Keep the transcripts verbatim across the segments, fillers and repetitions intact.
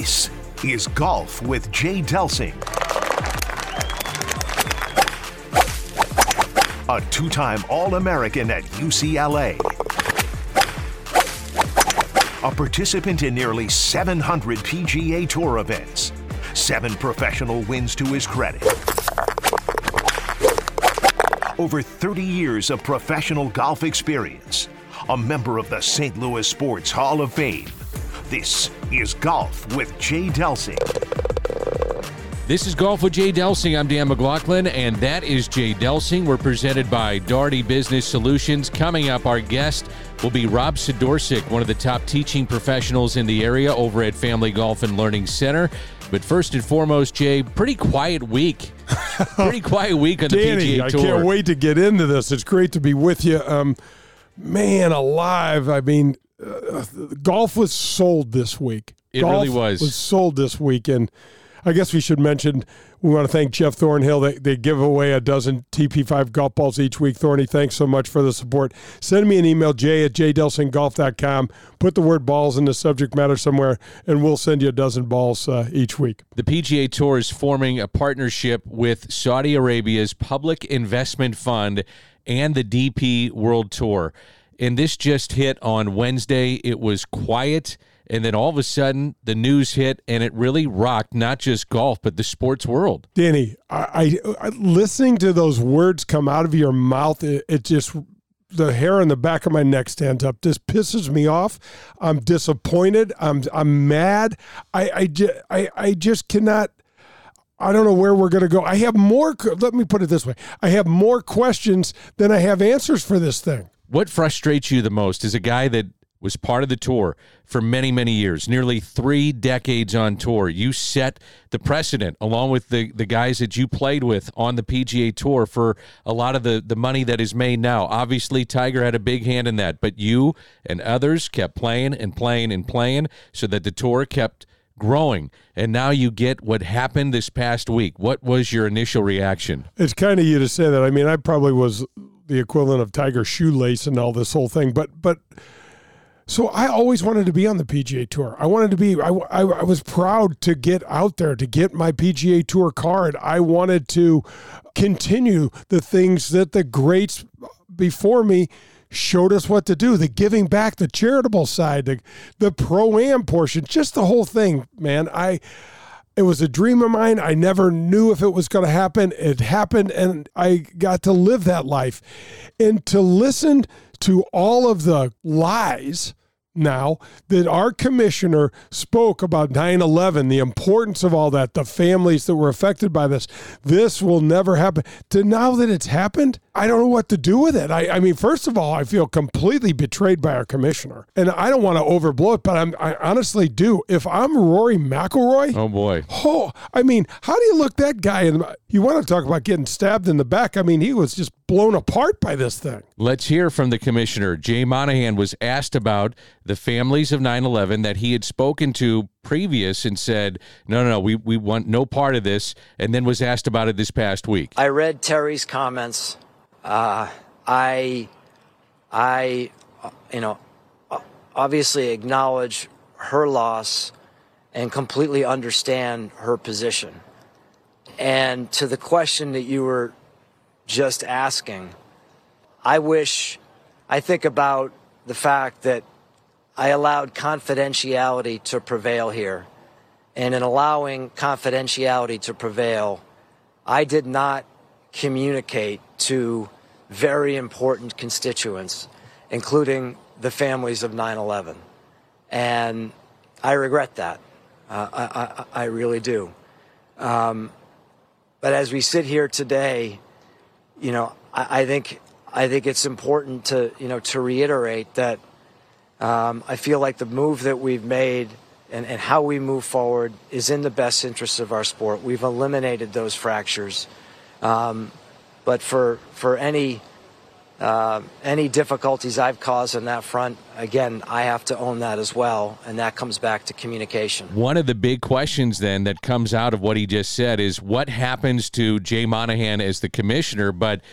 This is Golf with Jay Delsing. A two-time All-American at U C L A. A participant in nearly seven hundred P G A Tour events. Seven professional wins to his credit. Over thirty years of professional golf experience. A member of the Saint Louis Sports Hall of Fame. This is Golf with Jay Delsing. This is Golf with Jay Delsing. I'm Dan McLaughlin, and that is Jay Delsing. We're presented by Daugherty Business Solutions. Coming up, our guest will be Rob Sidorsek, one of the top teaching professionals in the area over at Family Golf and Learning Center. But first and foremost, Jay, pretty quiet week. Pretty quiet week on the Danny, P G A Tour. I can't wait to get into this. It's great to be with you. Um, man alive, I mean, uh, golf was sold this week. It golf really was. was sold this week, and I guess we should mention, we want to thank Jeff Thornhill. They, they give away a dozen T P five golf balls each week. Thorny, thanks so much for the support. Send me an email, jay at jay delsing golf dot com. Put the word balls in the subject matter somewhere, and we'll send you a dozen balls uh, each week. The P G A Tour is forming a partnership with Saudi Arabia's Public Investment Fund and the D P World Tour. And this just hit on Wednesday. It was quiet. And then all of a sudden, the news hit, and it really rocked not just golf, but the sports world. Danny, I, I, I listening to those words come out of your mouth, it, it just, the hair on the back of my neck stands up. This pisses me off. I'm disappointed. I'm I'm mad. I I, ju- I, I just cannot. I don't know where we're going to go. I have more. Let me put it this way. I have more questions than I have answers for this thing. What frustrates you the most as a guy that was part of the tour for many, many years, nearly three decades on tour? You set the precedent along with the, the guys that you played with on the P G A Tour for a lot of the, the money that is made now. Obviously, Tiger had a big hand in that, but you and others kept playing and playing and playing so that the tour kept growing. And now you get what happened this past week. What was your initial reaction? It's kind of you to say that. I mean, I probably was the equivalent of Tiger shoelace and all this whole thing, but but so I always wanted to be on the P G A Tour. I wanted to be, I, I, I was proud to get out there, to get my P G A Tour card. I wanted to continue the things that the greats before me showed us what to do, the giving back, the charitable side, the, the pro-am portion, just the whole thing, man. I, it was a dream of mine. I never knew if it was going to happen. It happened, and I got to live that life. And to listen to all of the lies now that our commissioner spoke about nine eleven, the importance of all that, the families that were affected by this, this will never happen. To now that it's happened, I don't know what to do with it. I, I mean, first of all, I feel completely betrayed by our commissioner. And I don't want to overblow it, but I'm, I honestly do. If I'm Rory McIlroy, oh boy. Oh, I mean, how do you look that guy in the, you want to talk about getting stabbed in the back? I mean, he was just blown apart by this thing. Let's hear from the commissioner. Jay Monahan was asked about the families of nine eleven that he had spoken to previous and said, no, no, no, we, we want no part of this, and then was asked about it this past week. I read Terry's comments. Uh, I, I, you know, obviously acknowledge her loss and completely understand her position. And to the question that you were just asking, I wish, I think about the fact that I allowed confidentiality to prevail here. And in allowing confidentiality to prevail, I did not communicate to very important constituents, including the families of nine eleven. And I regret that. Uh, I, I, I really do. Um, but as we sit here today, you know, I, I think I think it's important to, you know, to reiterate that um, I feel like the move that we've made and, and how we move forward is in the best interest of our sport. We've eliminated those fractures. Um, but for for any uh, any difficulties I've caused on that front, again, I have to own that as well, and that comes back to communication. One of the big questions then that comes out of what he just said is what happens to Jay Monahan as the commissioner, but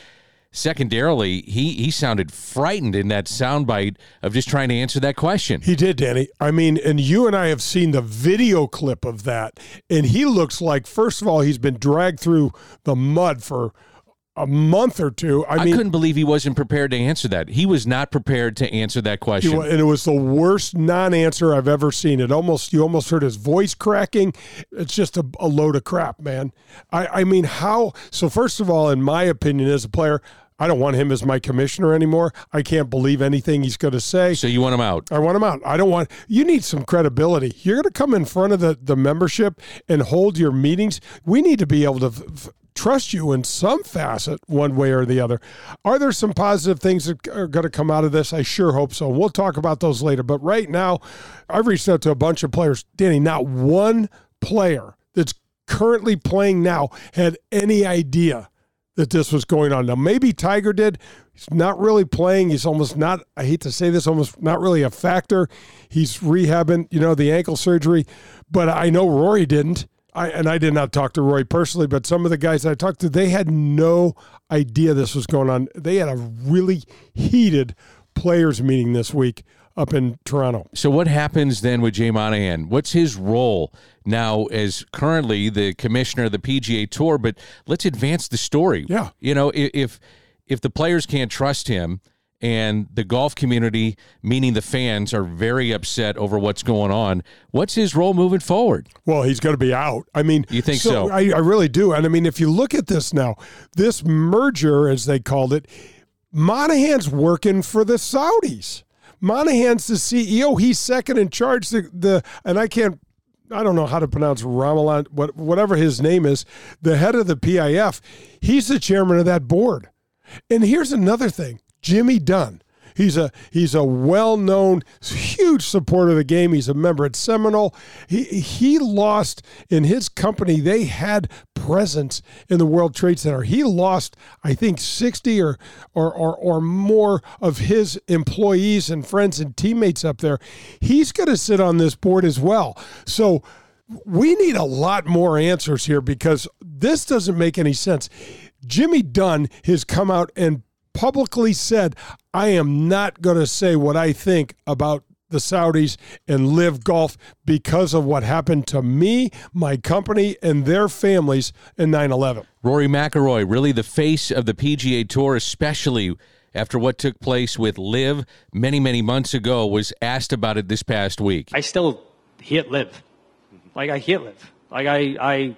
secondarily, he, he sounded frightened in that soundbite of just trying to answer that question. He did, Danny. I mean, and you and I have seen the video clip of that, and he looks like, first of all, he's been dragged through the mud for a month or two. I, I mean, couldn't believe he wasn't prepared to answer that. He was not prepared to answer that question. And it was the worst non-answer I've ever seen. It almost, you almost heard his voice cracking. It's just a, a load of crap, man. I, I mean, how? So first of all, in my opinion as a player, I don't want him as my commissioner anymore. I can't believe anything he's going to say. So you want him out? I want him out. I don't want – you need some credibility. You're going to come in front of the, the membership and hold your meetings. We need to be able to f- trust you in some facet one way or the other. Are there some positive things that are going to come out of this? I sure hope so. We'll talk about those later. But right now, I've reached out to a bunch of players. Danny, not one player that's currently playing now had any idea that this was going on. Now, maybe Tiger did. He's not really playing. He's almost not, I hate to say this, almost not really a factor. He's rehabbing, you know, the ankle surgery. But I know Rory didn't. I, and I did not talk to Rory personally, but some of the guys I talked to, they had no idea this was going on. They had a really heated players meeting this week up in Toronto. So what happens then with Jay Monahan? What's his role now as currently the commissioner of the P G A Tour? But let's advance the story. Yeah. You know, if if the players can't trust him and the golf community, meaning the fans, are very upset over what's going on, what's his role moving forward? Well, he's going to be out. I mean, you think so? so? I, I really do. And I mean, if you look at this now, this merger, as they called it, Monahan's working for the Saudis. Monahan's the C E O. He's second in charge. The, the and I can't, I don't know how to pronounce Ramalan, what, whatever his name is, the head of the P I F. He's the chairman of that board. And here's another thing. Jimmy Dunn. He's a he's a well-known, huge supporter of the game. He's a member at Seminole. He he lost in his company. They had presence in the World Trade Center. He lost, I think, sixty or or or, or more of his employees and friends and teammates up there. He's going to sit on this board as well. So we need a lot more answers here because this doesn't make any sense. Jimmy Dunn has come out and publicly said, I am not going to say what I think about the Saudis and Live Golf because of what happened to me, my company, and their families in nine eleven. Rory McIlroy, really the face of the P G A Tour, especially after what took place with Live many, many months ago, was asked about it this past week. I still hate Live. Like, I hate Live. Like, I, I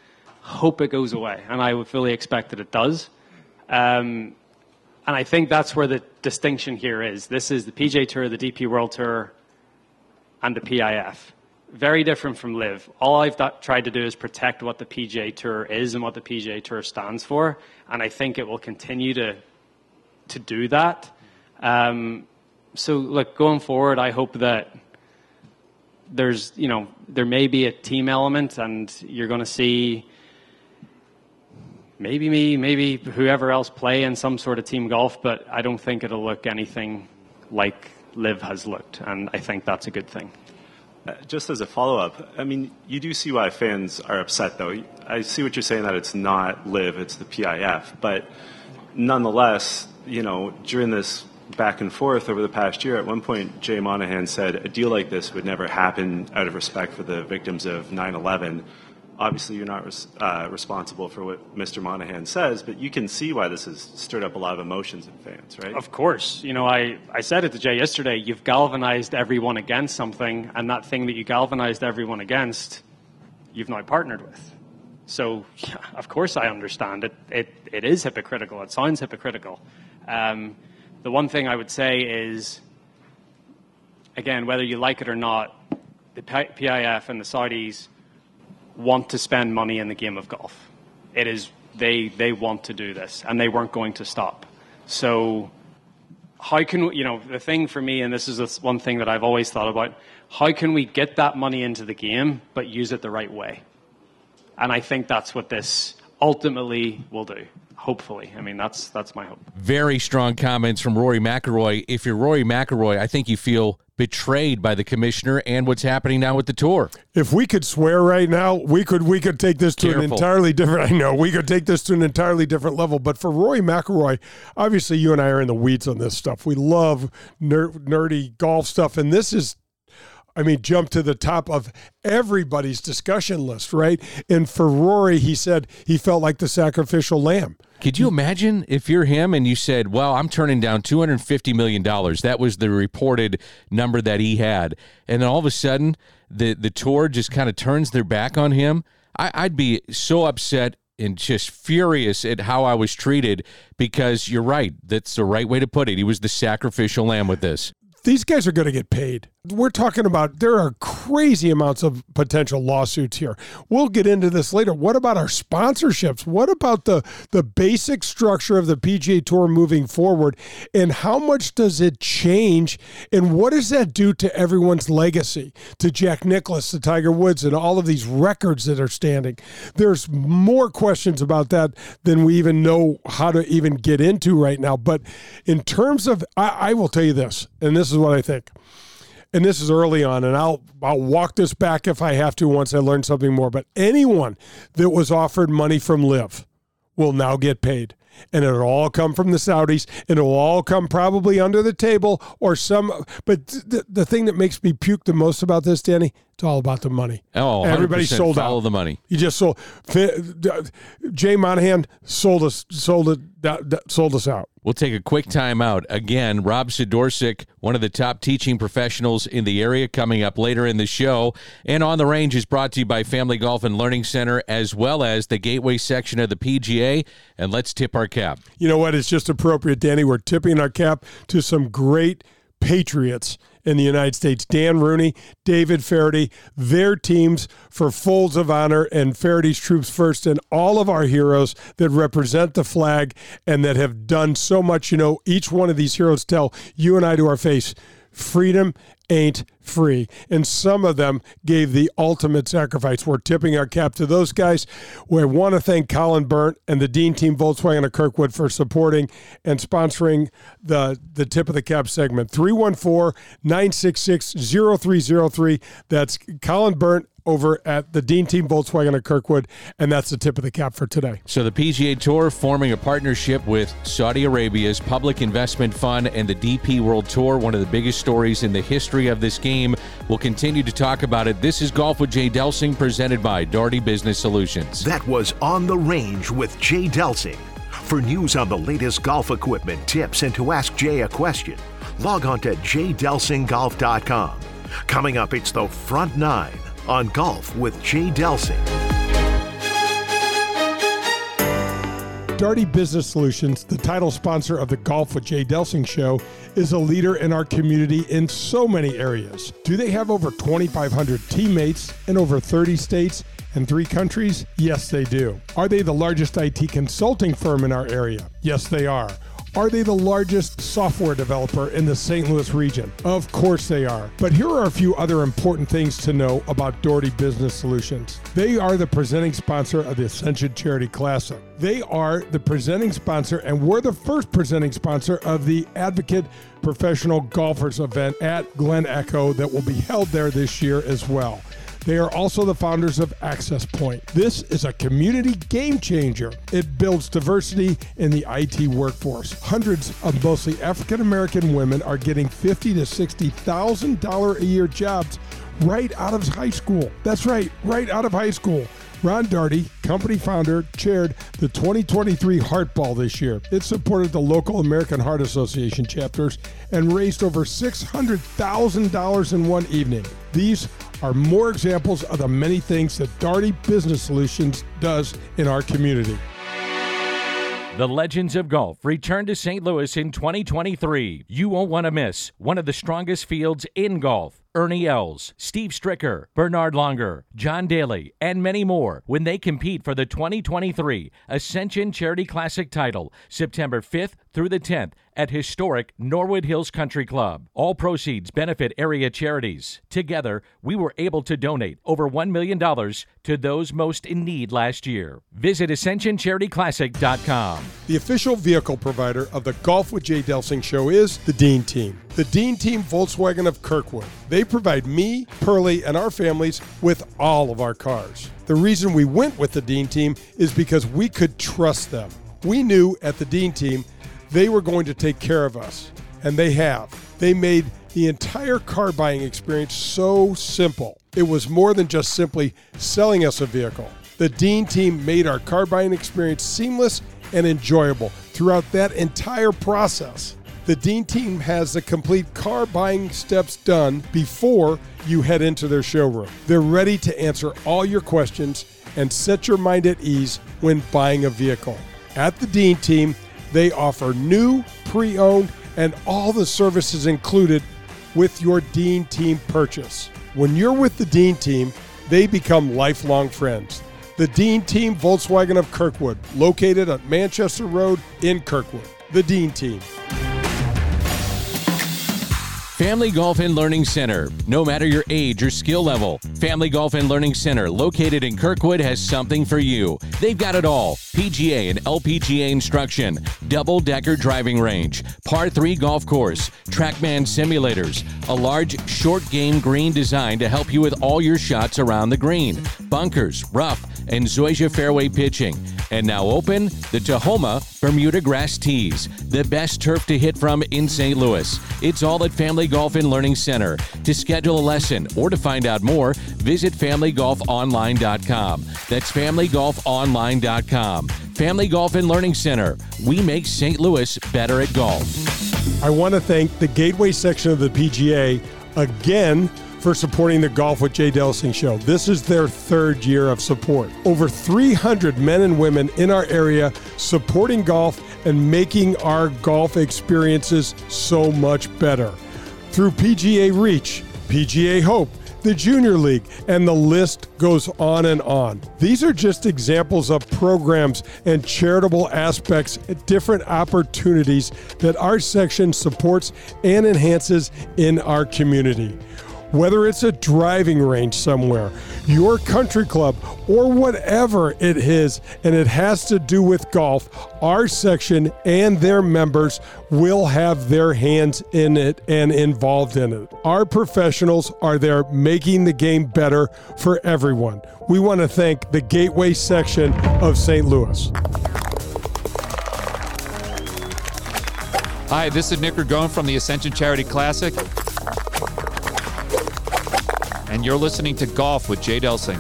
hope it goes away, and I would fully expect that it does. Um... And I think that's where the distinction here is. This is the P G A Tour, the D P World Tour, and the P I F. Very different from Live. All I've th- tried to do is protect what the P G A Tour is and what the P G A Tour stands for. And I think it will continue to to do that. Um, so, look, going forward, I hope that there's, you know, there may be a team element, and you're going to see maybe me, maybe whoever else play in some sort of team golf, but I don't think it'll look anything like Live has looked, and I think that's a good thing. Uh, just as a follow-up, I mean, you do see why fans are upset, though. I see what you're saying, that it's not Live, it's the P I F, but nonetheless, you know, during this back and forth over the past year, at one point, Jay Monahan said a deal like this would never happen out of respect for the victims of nine eleven. Obviously, you're not res- uh, responsible for what Mister Monahan says, but you can see why this has stirred up a lot of emotions in fans, right? Of course. You know, I, I said it to Jay yesterday, you've galvanized everyone against something, and that thing that you galvanized everyone against, you've now partnered with. So, yeah, of course I understand it. It, it is hypocritical. It sounds hypocritical. Um, the one thing I would say is, again, whether you like it or not, the P I F and the Saudis want to spend money in the game of golf. It is they they want to do this, and they weren't going to stop. So how can we, you know, the thing for me, and this is one thing that I've always thought about, how can we get that money into the game but use it the right way? And I think that's what this ultimately will do. Hopefully. I mean, that's that's my hope. Very strong comments from Rory McIlroy. If you're Rory McIlroy, I think you feel betrayed by the commissioner and what's happening now with the tour. If we could swear right now, we could we could take this to Careful. an entirely different. I know we could take this to an entirely different level. But for Rory McIlroy, obviously you and I are in the weeds on this stuff. We love ner- nerdy golf stuff, and this is, I mean, jump to the top of everybody's discussion list, right? And for Rory, he said he felt like the sacrificial lamb. Could you imagine if you're him and you said, well, I'm turning down two hundred fifty million dollars. That was the reported number that he had. And then all of a sudden, the, the tour just kind of turns their back on him. I, I'd be so upset and just furious at how I was treated, because you're right. That's the right way to put it. He was the sacrificial lamb with this. These guys are going to get paid. We're talking about, there are crazy amounts of potential lawsuits here. We'll get into this later. What about our sponsorships? What about the, the basic structure of the P G A Tour moving forward? And how much does it change? And what does that do to everyone's legacy? To Jack Nicklaus, to Tiger Woods, and all of these records that are standing. There's more questions about that than we even know how to even get into right now. But in terms of, I, I will tell you this, and this is what I think. And this is early on, and I'll I'll walk this back if I have to once I learn something more. But anyone that was offered money from LIV will now get paid. And it'll all come from the Saudis, and it'll all come probably under the table or some. But th- the thing that makes me puke the most about this, Danny, it's all about the money. Oh, everybody sold follow out. the money. You just sold. Jay Monahan sold us, sold it, sold us out. We'll take a quick time out. Again, Rob Sidorsik, one of the top teaching professionals in the area, coming up later in the show. And On the Range is brought to you by Family Golf and Learning Center, as well as the Gateway section of the P G A. And let's tip our cap. You know what? It's just appropriate, Danny. We're tipping our cap to some great Patriots in the United States. Dan Rooney, David Feherty, their teams for Folds of Honor and Feherty's Troops First, and all of our heroes that represent the flag and that have done so much. You know, each one of these heroes tell you and I to our face, freedom ain't free. And some of them gave the ultimate sacrifice. We're tipping our cap to those guys. We want to thank Colin Byrne and the Dean Team Volkswagen of Kirkwood for supporting and sponsoring the, the Tip of the Cap segment. three one four, nine six six, zero three zero three. That's Colin Byrne over at the Dean Team Volkswagen of Kirkwood, and that's the Tip of the Cap for today. So the P G A Tour forming a partnership with Saudi Arabia's Public Investment Fund and the D P World Tour, one of the biggest stories in the history of this game. We'll continue to talk about it. This is Golf with Jay Delsing, presented by Daugherty Business Solutions. That was On the Range with Jay Delsing. For news on the latest golf equipment, tips, and to ask Jay a question, log on to jay delsing golf dot com. Coming up, it's the Front Nine on Golf with Jay Delsing. Daugherty Business Solutions, the title sponsor of the Golf with Jay Delsing show, is a leader in our community in so many areas. Do they have over twenty-five hundred teammates in over thirty states and three countries? Yes, they do. Are they the largest I T consulting firm in our area? Yes, they are. Are they the largest software developer in the Saint Louis region? Of course they are. But here are a few other important things to know about Daugherty Business Solutions. They are the presenting sponsor of the Ascension Charity Classic. They are the presenting sponsor, and we're the first presenting sponsor of the Advocate Professional Golfers event at Glen Echo that will be held there this year as well. They are also the founders of Access Point. This is a community game changer. It builds diversity in the I T workforce. Hundreds of mostly African-American women are getting fifty thousand to sixty thousand dollars a year jobs right out of high school. That's right, right out of high school. Ron Daugherty, company founder, chaired the twenty twenty-three Heart Ball this year. It supported the local American Heart Association chapters and raised over six hundred thousand dollars in one evening. These are more examples of the many things that Daugherty Business Solutions does in our community. The Legends of Golf return to Saint Louis in twenty twenty-three. You won't want to miss one of the strongest fields in golf. Ernie Els, Steve Stricker, Bernard Longer, John Daly, and many more when they compete for the twenty twenty-three Ascension Charity Classic title, September fifth through the tenth at historic Norwood Hills Country Club. All proceeds benefit area charities. Together, we were able to donate over one million dollars to those most in need last year. Visit ascension charity classic dot com. The official vehicle provider of the Golf with Jay Delsing show is the Dean Team. The Dean Team Volkswagen of Kirkwood. They provide me, Pearlie, and our families with all of our cars. The reason we went with the Dean Team is because we could trust them. We knew at the Dean Team they were going to take care of us, and they have. They made the entire car buying experience so simple. It was more than just simply selling us a vehicle. The Dean Team made our car buying experience seamless and enjoyable throughout that entire process. The Dean Team has the complete car buying steps done before you head into their showroom. They're ready to answer all your questions and set your mind at ease when buying a vehicle. At the Dean Team, they offer new, pre-owned, and all the services included with your Dean Team purchase. When you're with the Dean Team, they become lifelong friends. The Dean Team Volkswagen of Kirkwood, located at Manchester Road in Kirkwood. The Dean Team. Family Golf and Learning Center. No matter your age or skill level, Family Golf and Learning Center, located in Kirkwood, has something for you. They've got it all. P G A and L P G A instruction, double-decker driving range, par three golf course, TrackMan simulators, a large short game green design to help you with all your shots around the green, bunkers, rough, and Zoysia fairway pitching. And now open, the Tahoma Bermuda Grass Tees, the best turf to hit from in Saint Louis. It's all at Family Golf and Learning Center. To schedule a lesson or to find out more, visit family golf online dot com. That's family golf online dot com. Family Golf and Learning Center. We make Saint Louis better at golf. I want to thank the Gateway section of the P G A again for supporting the Golf with Jay Delsing show. This is their third year of support. Over three hundred men and women in our area supporting golf and making our golf experiences so much better. Through P G A Reach, P G A Hope, the Junior League, and the list goes on and on. These are just examples of programs and charitable aspects, different opportunities that our section supports and enhances in our community. Whether it's a driving range somewhere, your country club, or whatever it is, and it has to do with golf, our section and their members will have their hands in it and involved in it. Our professionals are there making the game better for everyone. We want to thank the Gateway section of Saint Louis. Hi, this is Nick Ragone from the Ascension Charity Classic, and you're listening to Golf with Jay Delsing.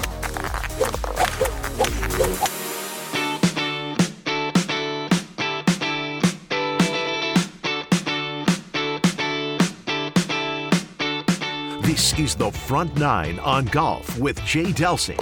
This is the Front Nine on Golf with Jay Delsing.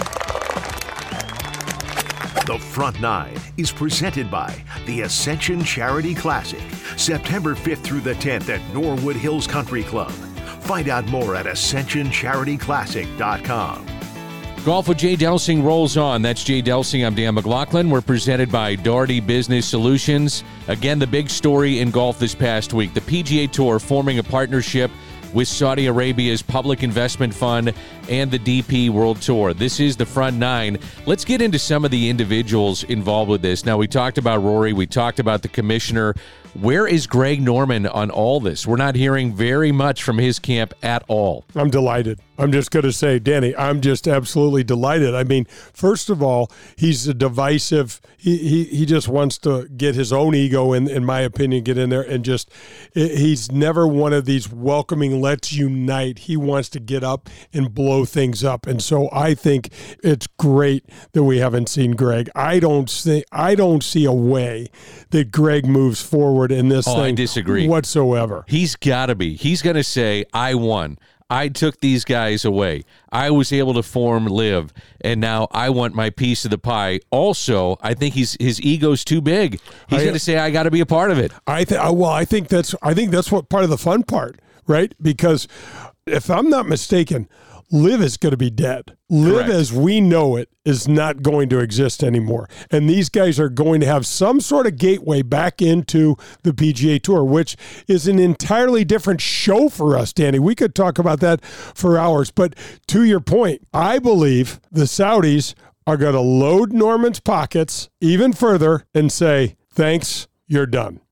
The Front Nine is presented by the Ascension Charity Classic, September fifth through the tenth at Norwood Hills Country Club. Find out more at ascension charity classic dot com. Golf with Jay Delsing rolls on. That's Jay Delsing. I'm Dan McLaughlin. We're presented by Doherty Business Solutions. Again, the big story in golf this past week, the P G A Tour forming a partnership with Saudi Arabia's Public Investment Fund and the D P World Tour. This is the Front Nine. Let's get into some of the individuals involved with this. Now, we talked about Rory. We talked about the commissioner. Where is Greg Norman on all this? We're not hearing very much from his camp at all. I'm delighted. I'm just going to say, Danny, I'm just absolutely delighted. I mean, first of all, he's a divisive. He he, he just wants to get his own ego, in, in my opinion, get in there and just, he's never one of these welcoming, let's unite. He wants to get up and blow things up. And so I think it's great that we haven't seen Greg. I don't see, I don't see a way that Greg moves forward in this oh, thing I disagree. whatsoever. He's got to be. He's going to say, I won. I took these guys away. I was able to form Live, and now I want my piece of the pie. Also, I think he's his ego's too big. He's going to say, I got to be a part of it. I think. Well, I think that's. I think that's what part of the fun part, right? Because if I'm not mistaken, Live is going to be dead. Live Correct. as we know it is not going to exist anymore. And these guys are going to have some sort of gateway back into the P G A Tour, which is an entirely different show for us, Danny. We could talk about that for hours. But to your point, I believe the Saudis are going to load Norman's pockets even further and say, thanks, you're done.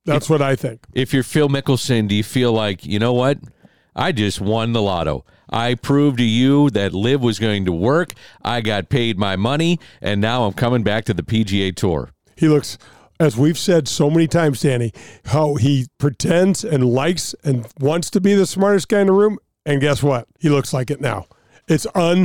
That's if, what I think. If you're Phil Mickelson, do you feel like, you know what? I just won the lotto. I proved to you that Live was going to work. I got paid my money, and now I'm coming back to the P G A Tour. He looks, as we've said so many times, Danny, how he pretends and likes and wants to be the smartest guy in the room, and guess what? He looks like it now. It's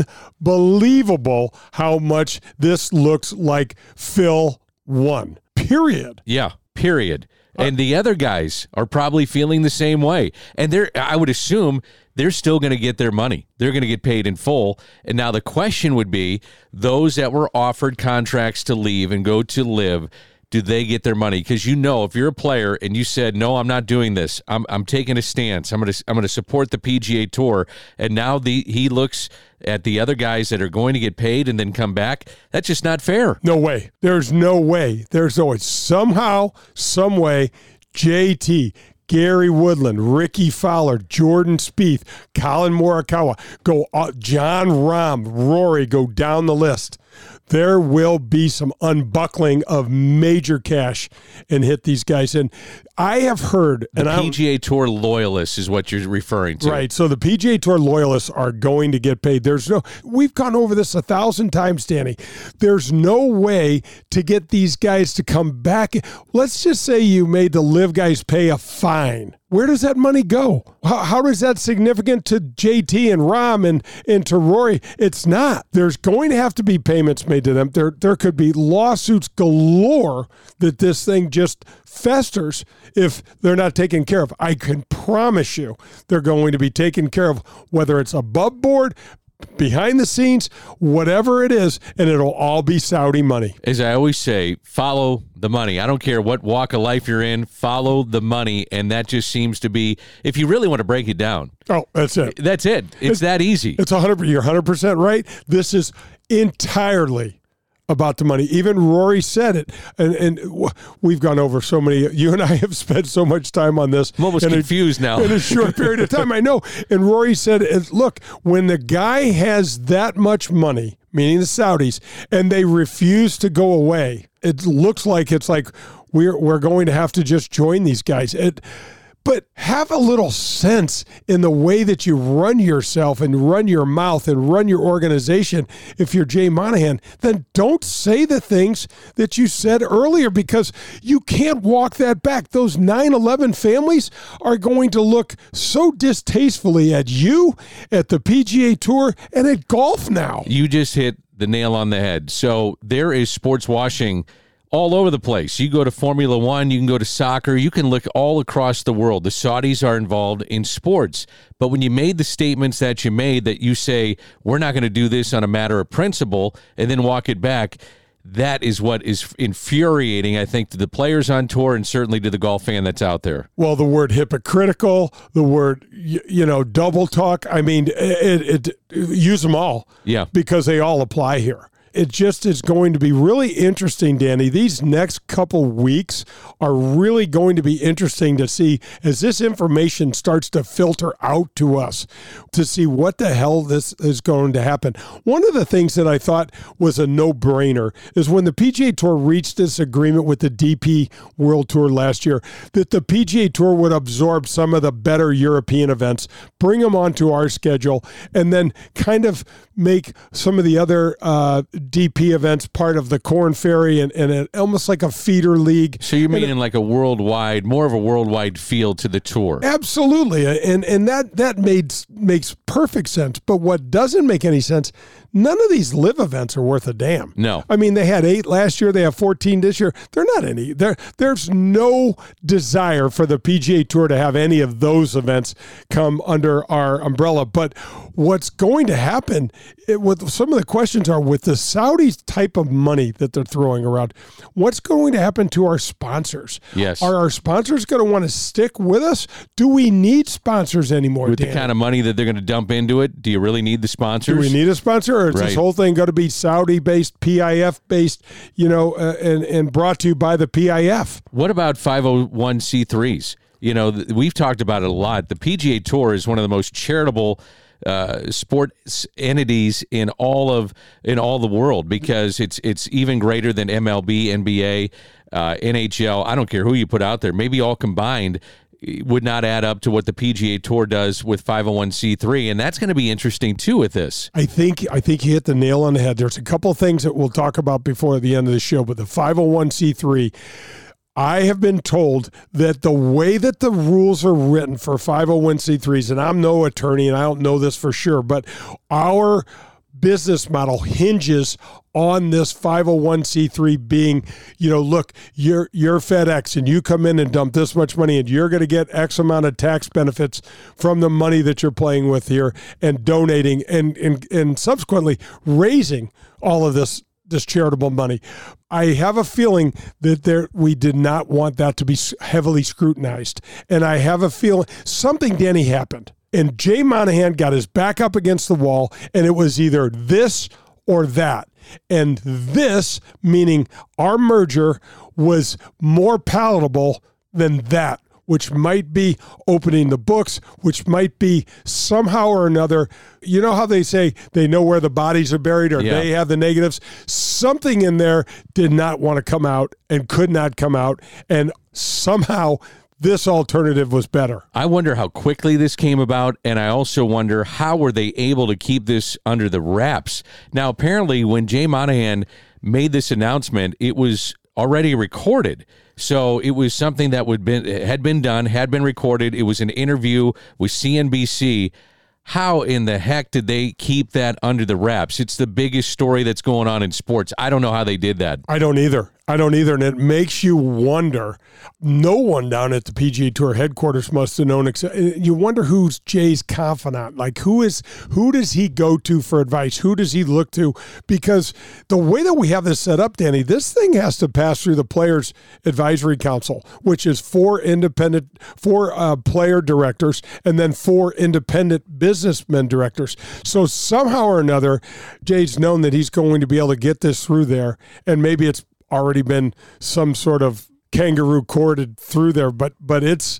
unbelievable how much this looks like Phil won, period. Yeah, period. And the other guys are probably feeling the same way. And they're, I would assume they're still going to get their money. They're going to get paid in full. And now the question would be, those that were offered contracts to leave and go to Live, do they get their money? Because you know, if you're a player and you said, no, I'm not doing this, I'm I'm taking a stance, I'm going to I'm going to support the P G A Tour, and now the he looks at the other guys that are going to get paid and then come back, that's just not fair. No way. There's no way. There's always somehow, some way, J T, Gary Woodland, Ricky Fowler, Jordan Spieth, Colin Morikawa, go uh, John Rahm, Rory, go down the list. There will be some unbuckling of major cash and hit these guys. And I have heard... The and P G A Tour loyalists is what you're referring to. Right. So the P G A Tour loyalists are going to get paid. There's no... We've gone over this a thousand times, Danny. There's no way to get these guys to come back. Let's just say you made the Live guys pay a fine. Where does that money go? How, how is that significant to J T and Rahm and, and to Rory? It's not. There's going to have to be payments made to them. There, there could be lawsuits galore that this thing just festers if they're not taken care of. I can promise you they're going to be taken care of, whether it's above board, behind the scenes, whatever it is, and it'll all be Saudi money. As I always say, follow the money. I don't care what walk of life you're in, follow the money, and that just seems to be, if you really want to break it down. Oh, that's it. That's it. It's, it's that easy. It's one hundred. You're one hundred percent right. This is entirely about the money. Even Rory said it, and and we've gone over so many. You and I have spent so much time on this. I'm almost confused a, now. In a short period of time, I know. And Rory said, look, when the guy has that much money, meaning the Saudis, and they refuse to go away, it looks like it's like we're we're going to have to just join these guys. It. But have a little sense in the way that you run yourself and run your mouth and run your organization. If you're Jay Monahan, then don't say the things that you said earlier, because you can't walk that back. Those nine eleven families are going to look so distastefully at you, at the P G A Tour, and at golf now. You just hit the nail on the head. So there is sports washing all over the place. You go to Formula One, you can go to soccer, you can look all across the world. The Saudis are involved in sports. But when you made the statements that you made, that you say, we're not going to do this on a matter of principle, and then walk it back, that is what is infuriating, I think, to the players on tour and certainly to the golf fan that's out there. Well, the word hypocritical, the word, you, you know, double talk, I mean, it, it, use them all. Yeah. Because they all apply here. It just is going to be really interesting, Danny. These next couple weeks are really going to be interesting to see as this information starts to filter out to us, to see what the hell this is going to happen. One of the things that I thought was a no-brainer is when the P G A Tour reached this agreement with the D P World Tour last year, that the P G A Tour would absorb some of the better European events, bring them onto our schedule, and then kind of make some of the other uh, D P events part of the Corn Ferry and, and a, almost like a feeder league. So you're meaning like a worldwide, more of a worldwide feel to the tour. Absolutely. And and that, that made makes perfect sense. But what doesn't make any sense, none of these live events are worth a damn. No. I mean, they had eight last year. They have fourteen this year. They're not any. There, there's no desire for the P G A Tour to have any of those events come under our umbrella. But what's going to happen, it, with some of the questions are with the Saudis type of money that they're throwing around, what's going to happen to our sponsors? Yes. Are our sponsors going to want to stick with us? Do we need sponsors anymore, With Dan? the kind of money that they're going to dump into it, do you really need the sponsors? Do we need a sponsor, or is Right. this whole thing going to be Saudi-based, P I F-based, you know, uh, and, and brought to you by the P I F? What about five oh one c threes? You know, th- we've talked about it a lot. The P G A Tour is one of the most charitable uh, sports entities in all of in all the world, because it's it's even greater than M L B, N B A. uh, N H L. I don't care who you put out there. Maybe all combined would not add up to what the P G A Tour does with five oh one c three, and that's going to be interesting too with this. I think I think you hit the nail on the head. There's a couple of things that we'll talk about before the end of the show, but the five oh one c three, I have been told that the way that the rules are written for five oh one c threes, and I'm no attorney and I don't know this for sure, but our business model hinges on this five oh one c three being, you know, look, you're you're FedEx and you come in and dump this much money and you're going to get X amount of tax benefits from the money that you're playing with here and donating and and, and subsequently raising all of this this charitable money. I have a feeling that there we did not want that to be heavily scrutinized. And I have a feeling something, Danny, happened. And Jay Monahan got his back up against the wall, and it was either this or that. And this, meaning our merger, was more palatable than that, which might be opening the books, which might be somehow or another. You know how they say they know where the bodies are buried, or yeah. they have the negatives? Something in there did not want to come out and could not come out, and somehow this alternative was better. I wonder how quickly this came about, and I also wonder how were they able to keep this under the wraps. Now, apparently, when Jay Monahan made this announcement, it was already recorded. So it was something that would been had been done, had been recorded. It was an interview with C N B C. How in the heck did they keep that under the wraps? It's the biggest story that's going on in sports. I don't know how they did that. I don't either. I don't either. And it makes you wonder. No one down at the P G A Tour headquarters must have known. Except, you wonder who's Jay's confidant. Like, who is who does he go to for advice? Who does he look to? Because the way that we have this set up, Danny, this thing has to pass through the Players Advisory Council, which is four independent, four uh, player directors, and then four independent businessmen directors. So somehow or another, Jay's known that he's going to be able to get this through there, and maybe it's already been some sort of kangaroo corded through there, but but it's,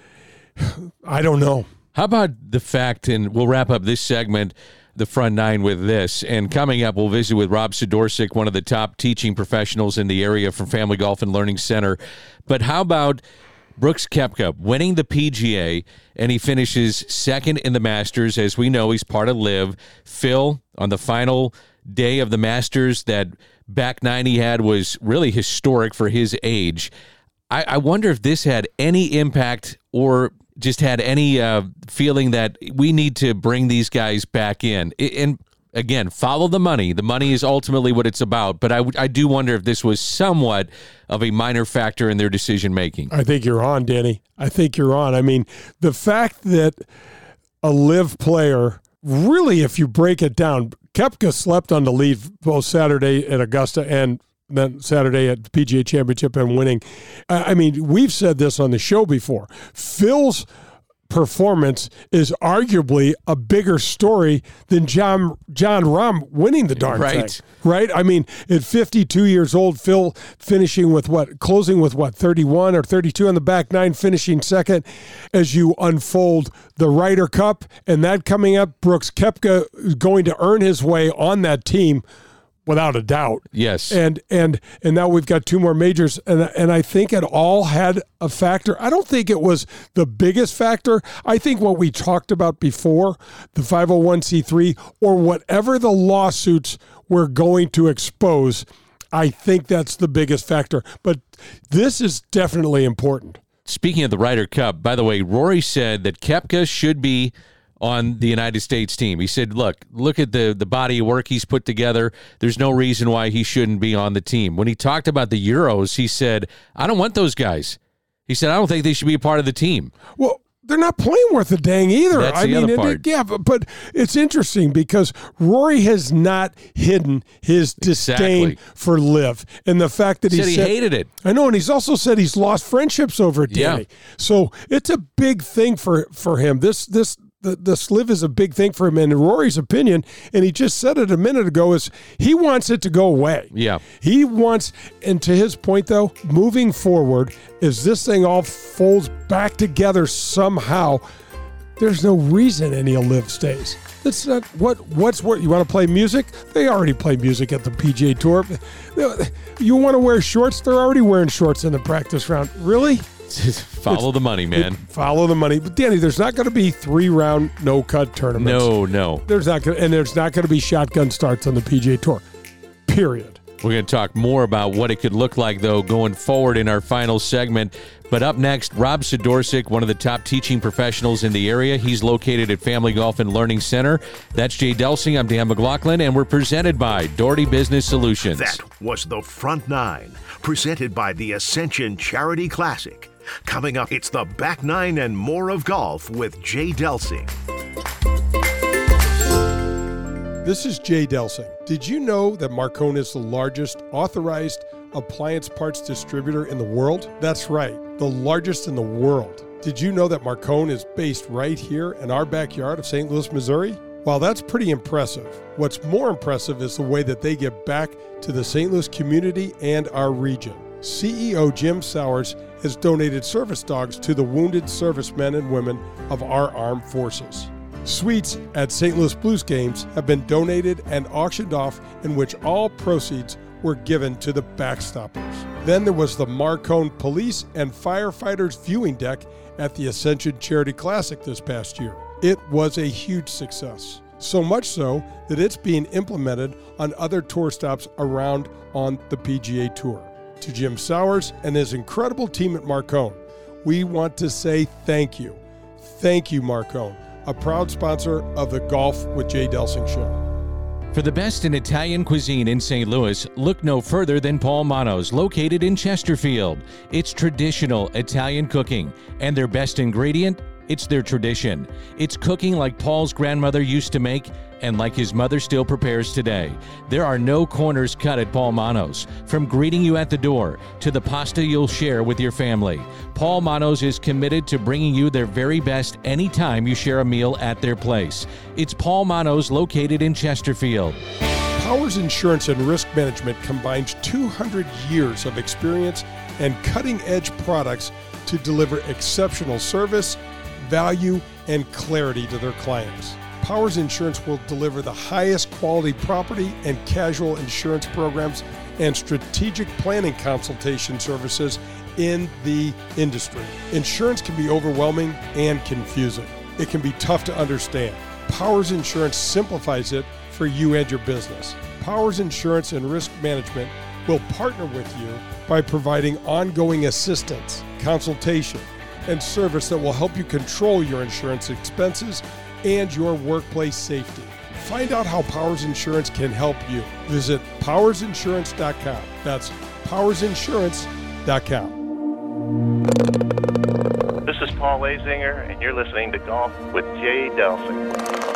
I don't know. How about the fact, and we'll wrap up this segment, the front nine, with this, and coming up, we'll visit with Rob Sidorsik, one of the top teaching professionals in the area from Family Golf and Learning Center. But how about Brooks Koepka winning the P G A, and he finishes second in the Masters. As we know, he's part of LIV. Phil, on the final day of the Masters, that back nine he had was really historic for his age. I, I wonder if this had any impact or just had any uh, feeling that we need to bring these guys back in. And again, follow the money. The money is ultimately what it's about. But I, I do wonder if this was somewhat of a minor factor in their decision-making. I think you're on, Danny. I think you're on. I mean, the fact that a LIV player, really, if you break it down, Koepka slept on the lead both Saturday at Augusta and then Saturday at the P G A Championship and winning. I mean, we've said this on the show before. Phil's performance is arguably a bigger story than John John Rahm winning the darn right. thing. Right? I mean, at fifty-two years old, Phil finishing with what? Closing with what? thirty-one or thirty-two on the back nine, finishing second. As you unfold the Ryder Cup and that coming up, Brooks Koepka is going to earn his way on that team without a doubt. Yes. And and and now we've got two more majors, and and I think it all had a factor. I don't think it was the biggest factor. I think what we talked about before, the five oh one c three, or whatever the lawsuits were going to expose, I think that's the biggest factor. But this is definitely important. Speaking of the Ryder Cup, by the way, Rory said that Koepka should be on the United States team. He said, look, look at the, the body of work he's put together. There's no reason why he shouldn't be on the team. When he talked about the Euros, he said, I don't want those guys. He said, I don't think they should be a part of the team. Well, they're not playing worth a dang either. That's I the mean, other it, part. It, yeah, but, but it's interesting because Rory has not hidden his disdain Exactly. for LIV, and the fact that He he said he said, hated it. I know, and he's also said he's lost friendships over it, Danny. Yeah. So it's a big thing for for him. This this. The, this LIV is a big thing for him, and in Rory's opinion, and he just said it a minute ago, is he wants it to go away. Yeah. He wants, and to his point, though, moving forward, as this thing all folds back together somehow, There's no reason any of Live stays. That's not what. What's what? You want to play music? They already play music at the P G A Tour. You want to wear shorts? They're already wearing shorts in the practice round. Really? Follow it's, the money, man. It, follow the money. But Danny, there's not going to be three-round no-cut tournaments. No, no. There's not going, and there's not going to be shotgun starts on the P G A Tour. Period. We're going to talk more about what it could look like, though, going forward in our final segment. But up next, Rob Sidorsek, one of the top teaching professionals in the area. He's located at Family Golf and Learning Center. That's Jay Delsing. I'm Dan McLaughlin, and we're presented by Doherty Business Solutions. That was the Front Nine, presented by the Ascension Charity Classic. Coming up, it's the Back Nine and more of golf with Jay Delsing. This is Jay Delsing. Did you know that Marcone is the largest authorized appliance parts distributor in the world? That's right, the largest in the world. Did you know that Marcone is based right here in our backyard of Saint Louis, Missouri? Well, that's pretty impressive. What's more impressive is the way that they give back to the Saint Louis community and our region. C E O Jim Sowers has donated service dogs to the wounded servicemen and women of our armed forces. Suites at Saint Louis Blues games have been donated and auctioned off, in which all proceeds were given to the Backstoppers. Then there was the Marcone Police and Firefighters viewing deck at the Ascension Charity Classic this past year. It was a huge success, so much so that it's being implemented on other tour stops around on the P G A Tour. To Jim Sowers and his incredible team at Marcone, we want to say thank you. Thank you, Marcone, a proud sponsor of the Golf with Jay Delsing show. For the best in Italian cuisine in Saint Louis, look no further than Paul Manno's, located in Chesterfield. It's traditional Italian cooking, and their best ingredient, it's their tradition. It's cooking like Paul's grandmother used to make, and like his mother still prepares today. There are no corners cut at Paul Manno's. From greeting you at the door to the pasta you'll share with your family, Paul Manno's is committed to bringing you their very best anytime you share a meal at their place. It's Paul Manno's, located in Chesterfield. Powers Insurance and Risk Management combines two hundred years of experience and cutting-edge products to deliver exceptional service, value, and clarity to their clients. Powers Insurance will deliver the highest quality property and casual insurance programs and strategic planning consultation services in the industry. Insurance can be overwhelming and confusing. It can be tough to understand. Powers Insurance simplifies it for you and your business. Powers Insurance and Risk Management will partner with you by providing ongoing assistance, consultation, and service that will help you control your insurance expenses and your workplace safety. Find out how Powers Insurance can help you. Visit powers insurance dot com. That's powers insurance dot com. This is Paul Lazinger, and you're listening to Golf with Jay Delsing.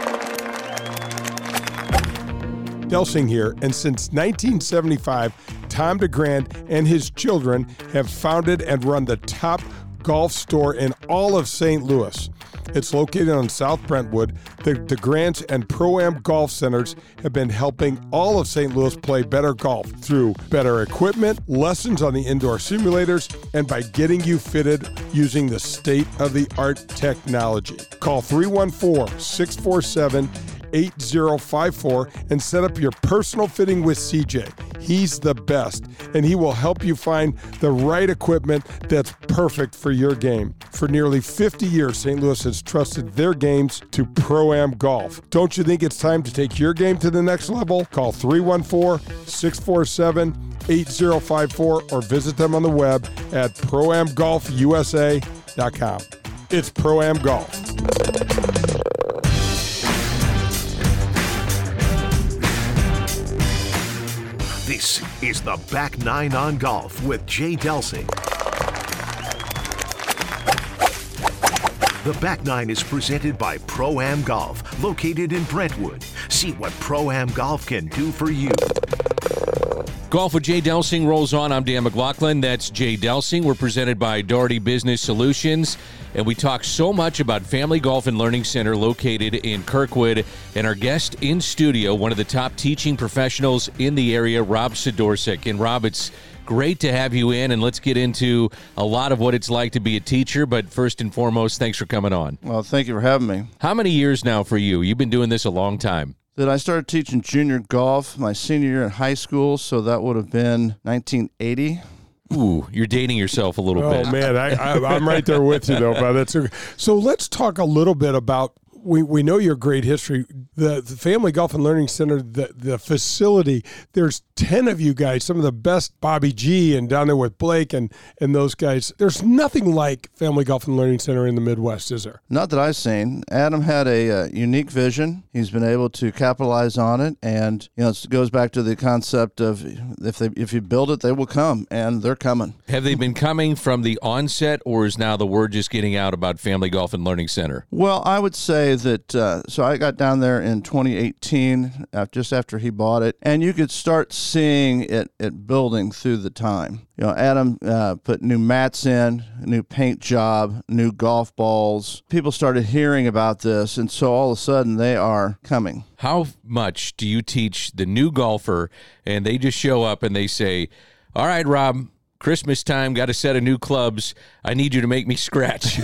Delsing here, and since nineteen seventy-five, Tom DeGrand and his children have founded and run the top golf store in all of Saint Louis. It's located on South Brentwood. The DeGrandts and Pro-Am Golf Centers have been helping all of Saint Louis play better golf through better equipment, lessons on the indoor simulators, and by getting you fitted using the state-of-the-art technology. Call three one four, six four seven, eight zero five four and set up your personal fitting with C J. He's the best, and he will help you find the right equipment that's perfect for your game. For nearly fifty years, Saint Louis has trusted their games to Pro-Am Golf. Don't you think it's time to take your game to the next level? Call three one four, six four seven, eight zero five four or visit them on the web at pro am golf u s a dot com. It's Pro-Am Golf. This is the Back Nine on Golf with Jay Delsing. The Back Nine is presented by Pro-Am Golf, located in Brentwood. See what Pro-Am Golf can do for you. Golf with Jay Delsing rolls on. I'm Dan McLaughlin. That's Jay Delsing. We're presented by Doherty Business Solutions. And we talk so much about Family Golf and Learning Center located in Kirkwood. And our guest in studio, one of the top teaching professionals in the area, Rob Sidorsek. And Rob, it's great to have you in, and let's get into a lot of what it's like to be a teacher. But first and foremost, thanks for coming on. Well, thank you for having me. How many years now for you? You've been doing this a long time. That I started teaching junior golf my senior year in high school, so that would have been nineteen eighty. Ooh, you're dating yourself a little oh, bit. Oh, man, I, I, I'm right there with you, though, bud. That's okay. So let's talk a little bit about, we, we know your great history. The, the Family Golf and Learning Center, the, the facility, there's ten of you guys, some of the best, Bobby G and down there with Blake and, and those guys. There's nothing like Family Golf and Learning Center in the Midwest, is there? Not that I've seen. Adam had a uh, unique vision. He's been able to capitalize on it, and you know it goes back to the concept of if they if you build it, they will come, and they're coming. Have they been coming from the onset, or is now the word just getting out about Family Golf and Learning Center? Well, I would say that, uh, so I got down there in twenty eighteen, uh, just after he bought it, and you could start seeing it, it building through the time. You know, Adam uh, put new mats in, new paint job, new golf balls. People started hearing about this, and so all of a sudden they are coming. How much do you teach the new golfer, and they just show up and they say, all right, Rob, Christmas time, got a set of new clubs. I need you to make me scratch.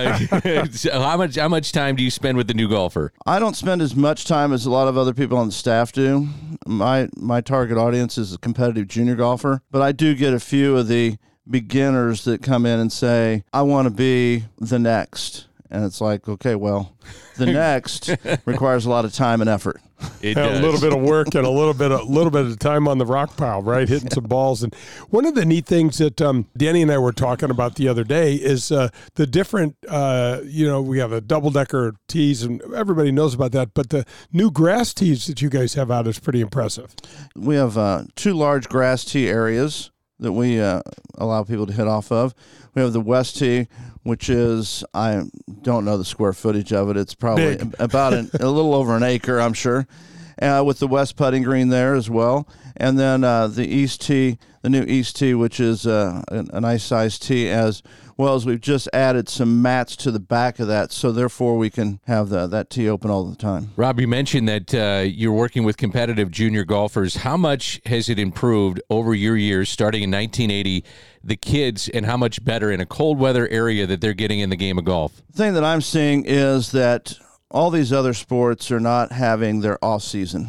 Uh, so how much how much time do you spend with the new golfer? I don't spend as much time as a lot of other people on the staff do. My my target audience is a competitive junior golfer, but I do get a few of the beginners that come in and say, I want to be the next. And it's like, okay, well, the next requires a lot of time and effort. It yeah, does. A little bit of work and a little bit of, little bit of time on the rock pile, right? Hitting some balls. And one of the neat things that um, Danny and I were talking about the other day is uh, the different, uh, you know, we have a double-decker tees, and everybody knows about that, but the new grass tees that you guys have out is pretty impressive. We have uh, two large grass tee areas that we uh, allow people to hit off of. We have the West Tee, which is, I don't know the square footage of it. It's probably Big. about an, a little over an acre, I'm sure, uh, with the West putting green there as well. And then uh, the East Tee, the new East Tee, which is uh, a, a nice size tee, as well as we've just added some mats to the back of that, so therefore we can have the, that tee open all the time. Rob, you mentioned that uh, you're working with competitive junior golfers. How much has it improved over your years, starting in nineteen eighty, the kids, and how much better in a cold weather area that they're getting in the game of golf? The thing that I'm seeing is that all these other sports are not having their off season.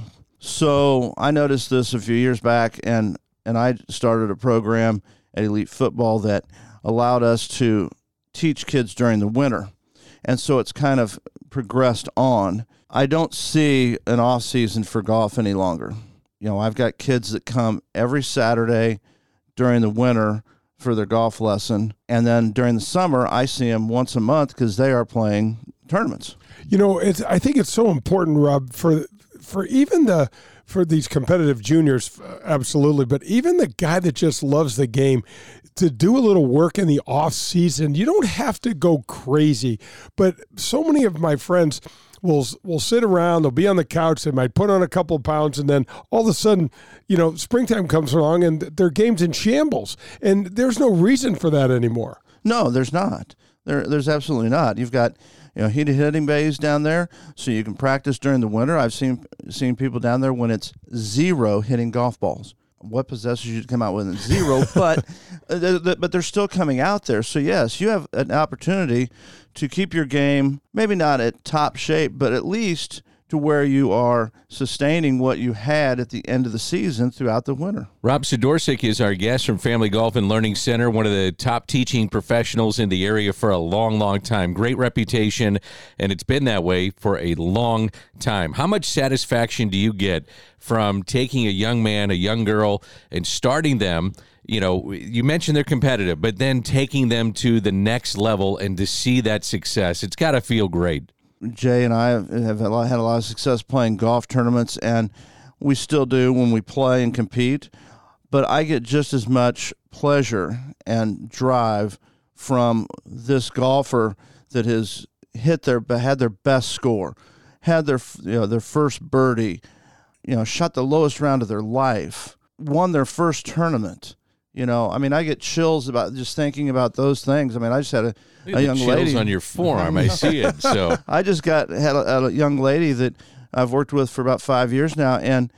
So I noticed this a few years back, and, and I started a program at Elite Football that allowed us to teach kids during the winter. And so it's kind of progressed on. I don't see an off season for golf any longer. You know, I've got kids that come every Saturday during the winter for their golf lesson. And then during the summer, I see them once a month because they are playing tournaments. You know, it's, I think it's so important, Rob, for for even the for these competitive juniors, absolutely, but even the guy that just loves the game, to do a little work in the off season. You don't have to go crazy, but so many of my friends will will sit around, they'll be on the couch, they might put on a couple of pounds, and then all of a sudden, you know, springtime comes along and their game's in shambles. And there's no reason for that anymore. No, there's not. There, there's absolutely not. You've got, you know, heated hitting bays down there, so you can practice during the winter. I've seen seen people down there when it's zero hitting golf balls. What possesses you to come out with zero, but uh, but they're still coming out there. So yes, you have an opportunity to keep your game maybe not at top shape, but at least to where you are sustaining what you had at the end of the season throughout the winter. Rob Sidorsik is our guest from Family Golf and Learning Center, one of the top teaching professionals in the area for a long, long time. Great reputation, and it's been that way for a long time. How much satisfaction do you get from taking a young man, a young girl, and starting them? You know, you mentioned they're competitive, but then taking them to the next level and to see that success, it's got to feel great. Jay and I have had a lot of success playing golf tournaments, and we still do when we play and compete. But I get just as much pleasure and drive from this golfer that has hit their had their best score, had their you know their first birdie, you know, shot the lowest round of their life, won their first tournament. You know, I mean, I get chills about just thinking about those things. I mean, I just had a, a young chills lady on your forearm. I see it. So I just got had a, a young lady that I've worked with for about five years now, and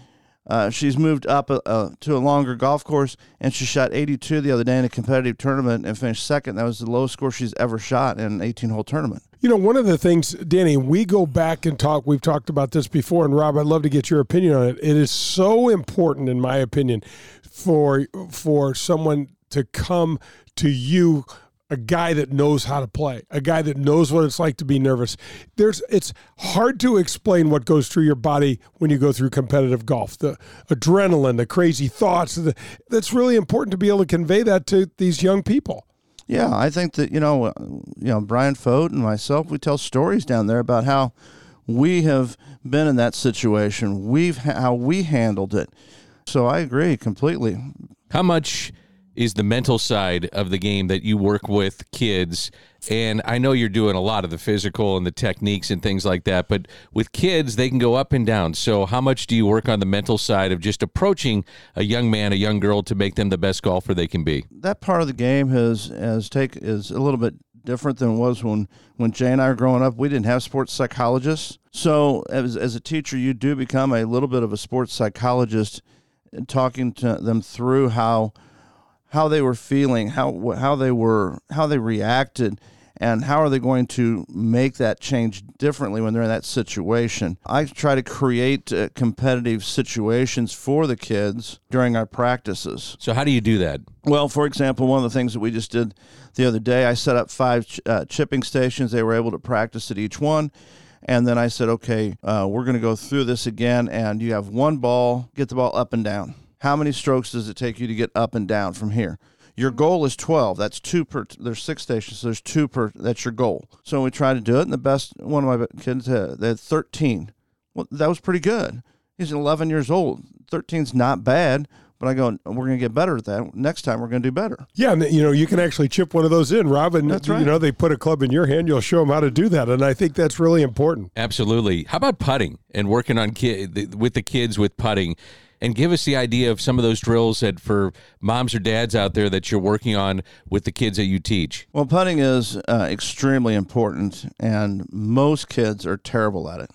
Uh, she's moved up a, a, to a longer golf course, and she shot eighty-two the other day in a competitive tournament and finished second. That was the lowest score she's ever shot in an eighteen-hole tournament. You know, one of the things, Danny, we go back and talk, we've talked about this before, and Rob, I'd love to get your opinion on it. It is so important, in my opinion, for for someone to come to you, a guy that knows how to play, a guy that knows what it's like to be nervous. There's, it's hard to explain what goes through your body when you go through competitive golf. The adrenaline, the crazy thoughts, the, that's really important to be able to convey that to these young people. Yeah, I think that, you know, you know, Brian Fote and myself, we tell stories down there about how we have been in that situation, we've how we handled it. So I agree completely. How much is the mental side of the game that you work with kids? And I know you're doing a lot of the physical and the techniques and things like that, but with kids, they can go up and down. So how much do you work on the mental side of just approaching a young man, a young girl, to make them the best golfer they can be? That part of the game has, has take, is a little bit different than it was when, when Jay and I were growing up. We didn't have sports psychologists. So as, as a teacher, you do become a little bit of a sports psychologist, talking to them through how how they were feeling, how how they were, how they reacted, and how are they going to make that change differently when they're in that situation. I try to create uh, competitive situations for the kids during our practices. So how do you do that? Well, for example, one of the things that we just did the other day, I set up five ch- uh, chipping stations. They were able to practice at each one. And then I said, okay, uh, we're going to go through this again, and you have one ball, get the ball up and down. How many strokes does it take you to get up and down from here? Your goal is twelve. That's two per, there's six stations, so there's two per, that's your goal. So we tried to do it, and the best, one of my kids, uh, they had thirteen. Well, that was pretty good. He's eleven years old. thirteen's not bad, but I go, we're going to get better at that. Next time, we're going to do better. Yeah, and you know, you can actually chip one of those in, Rob, and that's right. You know, they put a club in your hand, you'll show them how to do that, and I think that's really important. Absolutely. How about putting and working on kid, with the kids with putting? And give us the idea of some of those drills that for moms or dads out there that you're working on with the kids that you teach. Well, putting is uh, extremely important, and most kids are terrible at it.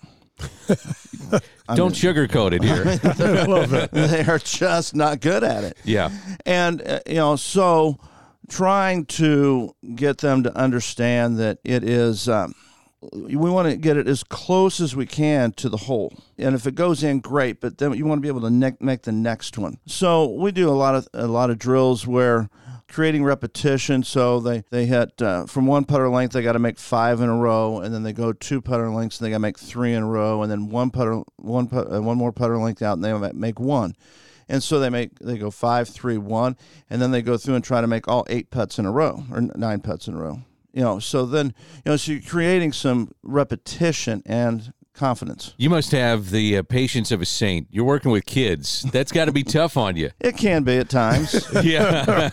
Don't sugarcoat it here. I love it. They are just not good at it. Yeah. And, uh, you know, so trying to get them to understand that it is, um, we want to get it as close as we can to the hole. And if it goes in, great, but then you want to be able to ne- make the next one. So we do a lot of a lot of drills where creating repetition. So they, they hit uh, from one putter length, they got to make five in a row, and then they go two putter lengths, and they got to make three in a row, and then one putter, one put, uh, one more putter length out, and they make one. And so they make they go five, three, one, and then they go through and try to make all eight putts in a row or nine putts in a row. You know, so then, you know, so you're creating some repetition and confidence. You must have the uh, patience of a saint. You're working with kids. That's got to be tough on you. It can be at times. Yeah.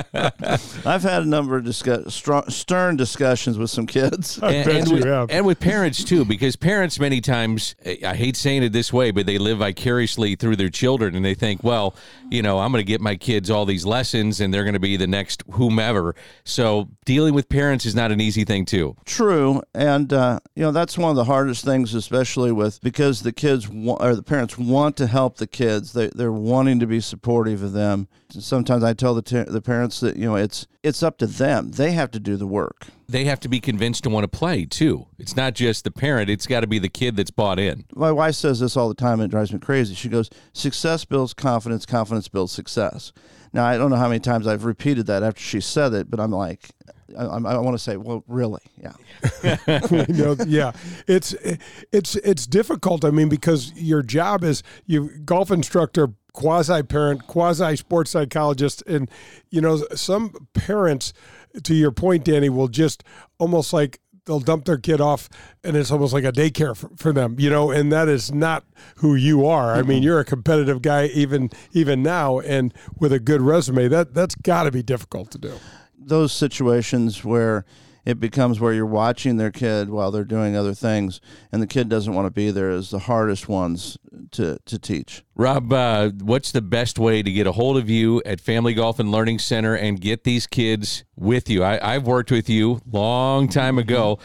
I've had a number of discuss, strong, stern discussions with some kids. I and, bet and, you with, have. and with parents, too, because parents many times, I hate saying it this way, but they live vicariously through their children, and they think, well, you know, I'm going to get my kids all these lessons, and they're going to be the next whomever. So dealing with parents is not an easy thing, too. True. And, uh, you know, that's one of the hardest things, especially with, because the kids wa- or the parents want to help the kids. They, they're wanting to be supportive of them. Sometimes I tell the t- the parents that, you know, it's it's up to them. They have to do the work. They have to be convinced to want to play, too. It's not just the parent. It's got to be the kid that's bought in. My wife says this all the time, and it drives me crazy. She goes, success builds confidence, confidence builds success. Now, I don't know how many times I've repeated that after she said it, but I'm like, I, I want to say, well, really? Yeah. you know, yeah, it's it's it's difficult. I mean, because your job is you golf instructor, quasi parent, quasi sports psychologist, and you know some parents, to your point, Danny, will just almost like they'll dump their kid off, and it's almost like a daycare for, for them, you know, and that is not who you are. I mean, you're a competitive guy even even now, and with a good resume, that that's got to be difficult to do. Those situations where it becomes where you're watching their kid while they're doing other things, and the kid doesn't want to be there is the hardest ones to, to teach. Rob, uh, what's the best way to get a hold of you at Family Golf and Learning Center and get these kids with you? I, I've worked with you long time ago.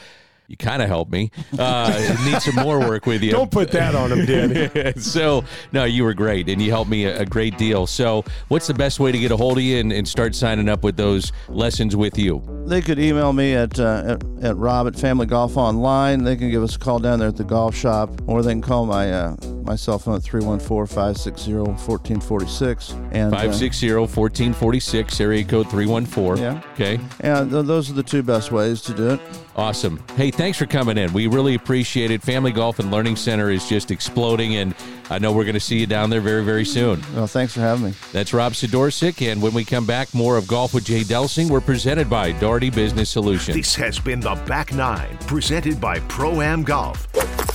You kind of helped me. Uh, need some more work with you. Don't put that on him, Danny. So, no, you were great, and you helped me a, a great deal. So what's the best way to get a hold of you and, and start signing up with those lessons with you? They could email me at, uh, at, at Rob at Family Golf Online. They can give us a call down there at the golf shop, or they can call my uh, my cell phone at three one four, five six zero, one four four six. And five six zero, one four four six, area code three one four. Yeah. Okay. And th- those are the two best ways to do it. Awesome. Hey, thanks for coming in. We really appreciate it. Family Golf and Learning Center is just exploding, and I know we're going to see you down there very, very soon. Well, thanks for having me. That's Rob Sidorsik, and when we come back, more of Golf with Jay Delsing. We're presented by Daugherty Business Solutions. This has been the Back Nine, presented by Pro-Am Golf.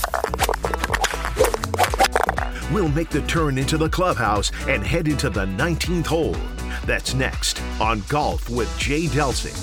We'll make the turn into the clubhouse and head into the nineteenth hole. That's next on Golf with Jay Delsing.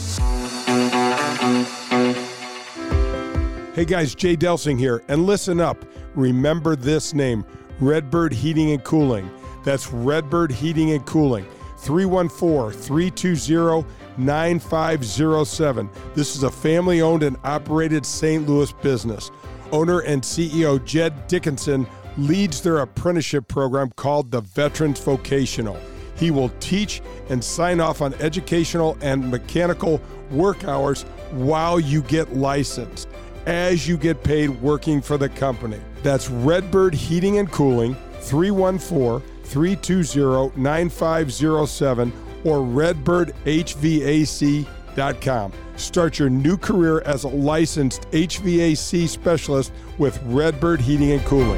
Hey guys, Jay Delsing here, and listen up. Remember this name, Redbird Heating and Cooling. That's Redbird Heating and Cooling. three one four, three two zero, nine five zero seven. This is a family-owned and operated Saint Louis business. Owner and C E O Jed Dickinson leads their apprenticeship program called the Veterans Vocational. He will teach and sign off on educational and mechanical work hours while you get licensed, as you get paid working for the company. That's Redbird Heating and Cooling, three one four, three two zero, nine five zero seven, or redbird h v a c dot com. Start your new career as a licensed H V A C specialist with Redbird Heating and Cooling.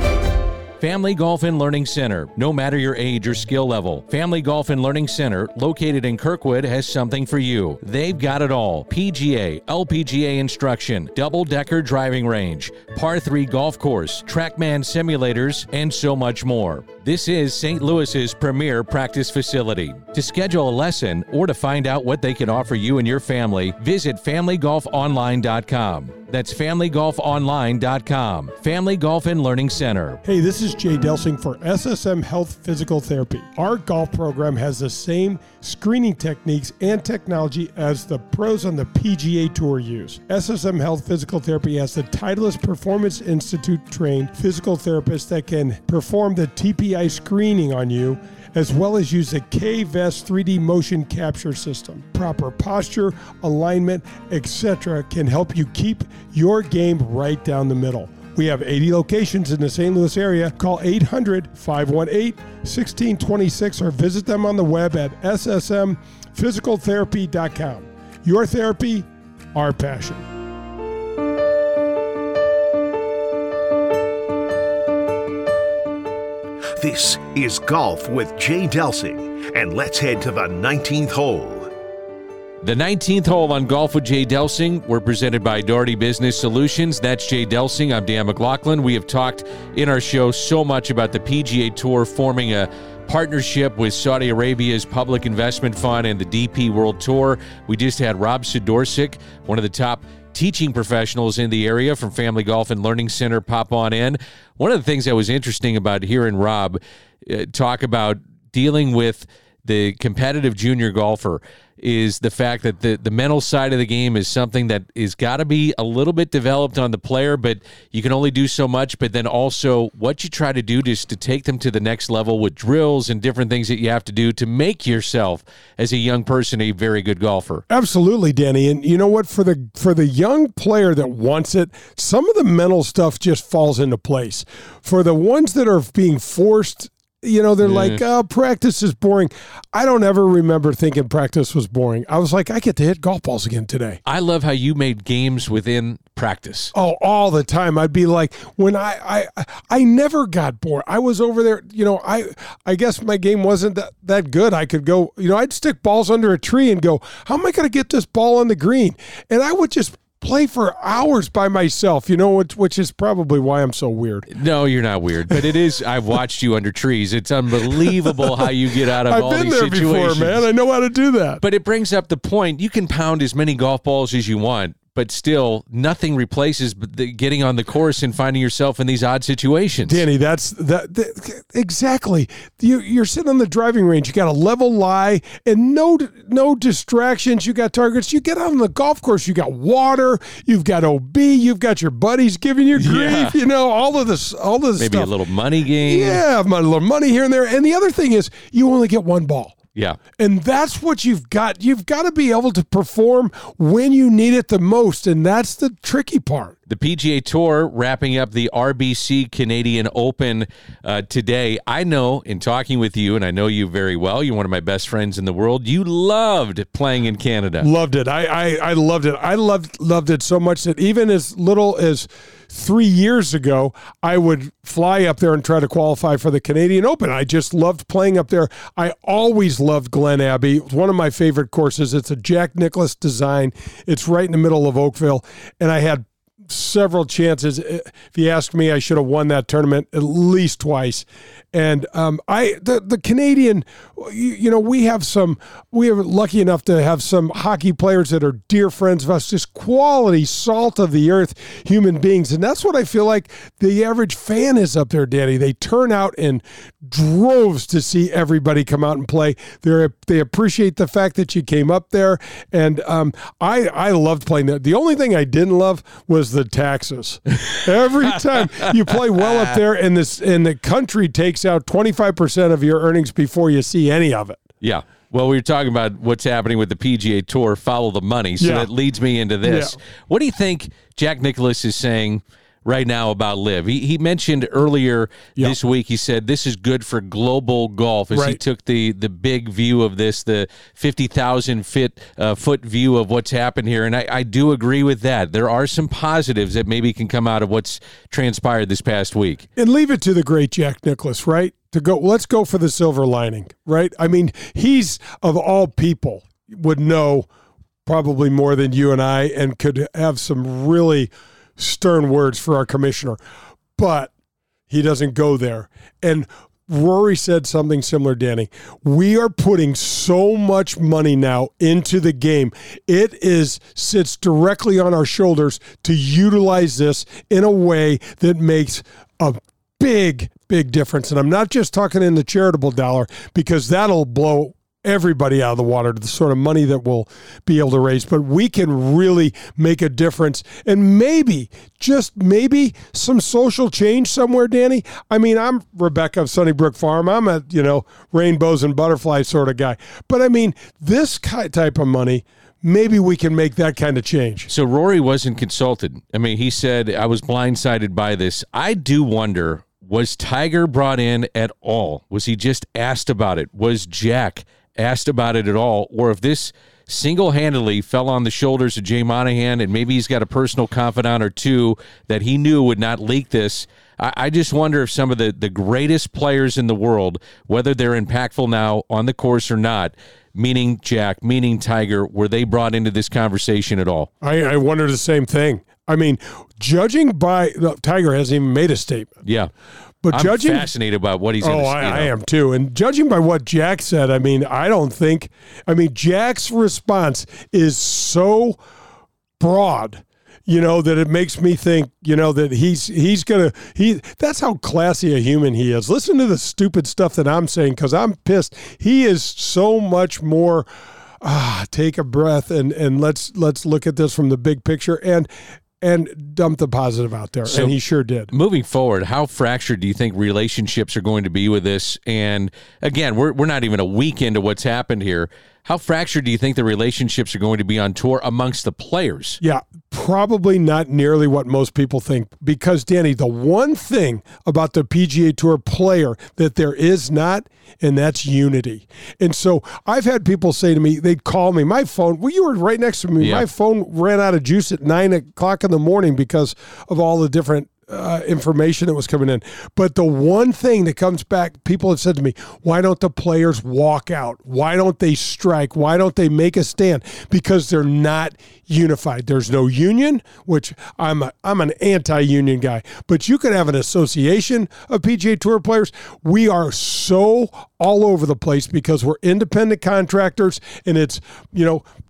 Family Golf and Learning Center. No matter your age or skill level, Family Golf and Learning Center, located in Kirkwood, has something for you. They've got it all. P G A, L P G A instruction, double-decker driving range, par three golf course, TrackMan simulators, and so much more. This is Saint Louis's premier practice facility. To schedule a lesson or to find out what they can offer you and your family, visit family golf online dot com. That's family golf online dot com. Family Golf and Learning Center. Hey, this is Jay Delsing for S S M Health Physical Therapy. Our golf program has the same screening techniques and technology as the pros on the P G A Tour use. S S M Health Physical Therapy has the Titleist Performance Institute trained physical therapists that can perform the T P I screening on you, as well as use the K-Vest three D motion capture system. Proper posture, alignment, et cetera can help you keep your game right down the middle. We have eighty locations in the Saint Louis area. Call eight hundred, five one eight, one six two six or visit them on the web at s s m physical therapy dot com. Your therapy, our passion. This is Golf with Jay Delsing, and let's head to the nineteenth hole. The nineteenth hole on Golf with Jay Delsing. We're presented by Daugherty Business Solutions. That's Jay Delsing. I'm Dan McLaughlin. We have talked in our show so much about the P G A Tour forming a partnership with Saudi Arabia's Public Investment Fund and the D P World Tour. We just had Rob Sidorsik, one of the top teaching professionals in the area from Family Golf and Learning Center, pop on in. One of the things that was interesting about hearing Rob uh, talk about dealing with the competitive junior golfer is the fact that the, the mental side of the game is something that is got to be a little bit developed on the player, but you can only do so much. But then also what you try to do just to take them to the next level with drills and different things that you have to do to make yourself as a young person a very good golfer. Absolutely, Danny. And you know what? For the for the young player that wants it, some of the mental stuff just falls into place. For the ones that are being forced, you know, they're yeah. like, oh, practice is boring. I don't ever remember thinking practice was boring. I was like, I get to hit golf balls again today. I love how you made games within practice. Oh, all the time. I'd be like, when I, I, I never got bored. I was over there, you know, I, I guess my game wasn't that, that good. I could go, you know, I'd stick balls under a tree and go, how am I going to get this ball on the green? And I would just play for hours by myself, you know, which, which is probably why I'm so weird. No, you're not weird, but it is. I've watched you under trees. It's unbelievable how you get out of I've all been these there situations. Before, man. I know how to do that. But it brings up the point. You can pound as many golf balls as you want, but still, nothing replaces the getting on the course and finding yourself in these odd situations. Danny, that's that, that exactly. You, you're sitting on the driving range. You got a level lie and no no distractions. You got targets. You get out on the golf course. You got water. You've got O B. You've got your buddies giving you grief. Yeah. You know all of this. All of this Maybe stuff. a little money game. Yeah, a little money here and there. And the other thing is, you only get one ball. Yeah. And that's what you've got. You've got to be able to perform when you need it the most, and that's the tricky part. The P G A Tour wrapping up the R B C Canadian Open uh, today. I know, in talking with you, and I know you very well, you're one of my best friends in the world, you loved playing in Canada. Loved it. I, I, I loved it. I loved loved it so much that even as little as three years ago, I would fly up there and try to qualify for the Canadian Open. I just loved playing up there. I always loved Glen Abbey. It's one of my favorite courses. It's a Jack Nicklaus design. It's right in the middle of Oakville, and I had several chances. If you ask me, I should have won that tournament at least twice. And um, I, the, the Canadian, you, you know, we have some, we are lucky enough to have some hockey players that are dear friends of us, just quality, salt of the earth human beings. And that's what I feel like the average fan is up there, Danny. They turn out in droves to see everybody come out and play. They they appreciate the fact that you came up there. And um, I, I loved playing there. The only thing I didn't love was the taxes. Every time you play well up there and this, and the country takes out twenty-five percent of your earnings before you see any of it. Yeah. Well, we were talking about what's happening with the P G A Tour, follow the money. So yeah. that leads me into this. Yeah. What do you think Jack Nicklaus is saying right now about LIV? He, he mentioned earlier yeah. this week, he said this is good for global golf as right. he took the, the big view of this, the fifty thousand foot, uh, foot view of what's happened here. And I, I do agree with that. There are some positives that maybe can come out of what's transpired this past week. And leave it to the great Jack Nicklaus, right? To go, let's go for the silver lining, right? I mean, he's, of all people, would know probably more than you and I and could have some really stern words for our commissioner, but he doesn't go there. And Rory said something similar, Danny. We are putting so much money now into the game. It is sits directly on our shoulders to utilize this in a way that makes a big, big difference. And I'm not just talking in the charitable dollar, because that'll blow everybody out of the water, the sort of money that we'll be able to raise, but we can really make a difference. And maybe, just maybe, some social change somewhere, Danny. I mean, I'm Rebecca of Sunnybrook Farm. I'm a, you know, rainbows and butterflies sort of guy. But I mean, this type of money, maybe we can make that kind of change. So Rory wasn't consulted. I mean, he said, I was blindsided by this. I do wonder, was Tiger brought in at all? Was he just asked about it? Was Jack asked about it at all? Or if this single-handedly fell on the shoulders of Jay Monahan, and maybe he's got a personal confidant or two that he knew would not leak this. I, I just wonder if some of the, the greatest players in the world, whether they're impactful now on the course or not, meaning Jack, meaning Tiger, were they brought into this conversation at all? I, I wonder the same thing. I mean, judging by no, Tiger hasn't even made a statement. Yeah. But I'm judging, fascinated about what he's oh, going to I, you know. I am too. And judging by what Jack said, I mean, I don't think, I mean, Jack's response is so broad, you know, that it makes me think, you know, that he's, he's going to, he, that's how classy a human he is. Listen to the stupid stuff that I'm saying, because I'm pissed. He is so much more, ah, take a breath and, and let's, let's look at this from the big picture. And, and dump the positive out there, so, and he sure did. Moving forward, how fractured do you think relationships are going to be with this? And again, we're we're not even a week into what's happened here. How fractured do you think the relationships are going to be on tour amongst the players? Yeah, probably not nearly what most people think. Because, Danny, the one thing about the P G A Tour player that there is not, and that's unity. And so I've had people say to me, they'd call me, my phone, well, you were right next to me. Yeah. My phone ran out of juice at nine o'clock in the morning because of all the different Uh, information that was coming in. But the one thing that comes back, people have said to me, why don't the players walk out? Why don't they strike? Why don't they make a stand? Because they're not unified. There's no union, which I'm a, I'm an anti-union guy. But you could have an association of P G A Tour players. We are so all over the place because we're independent contractors, and it's, you know,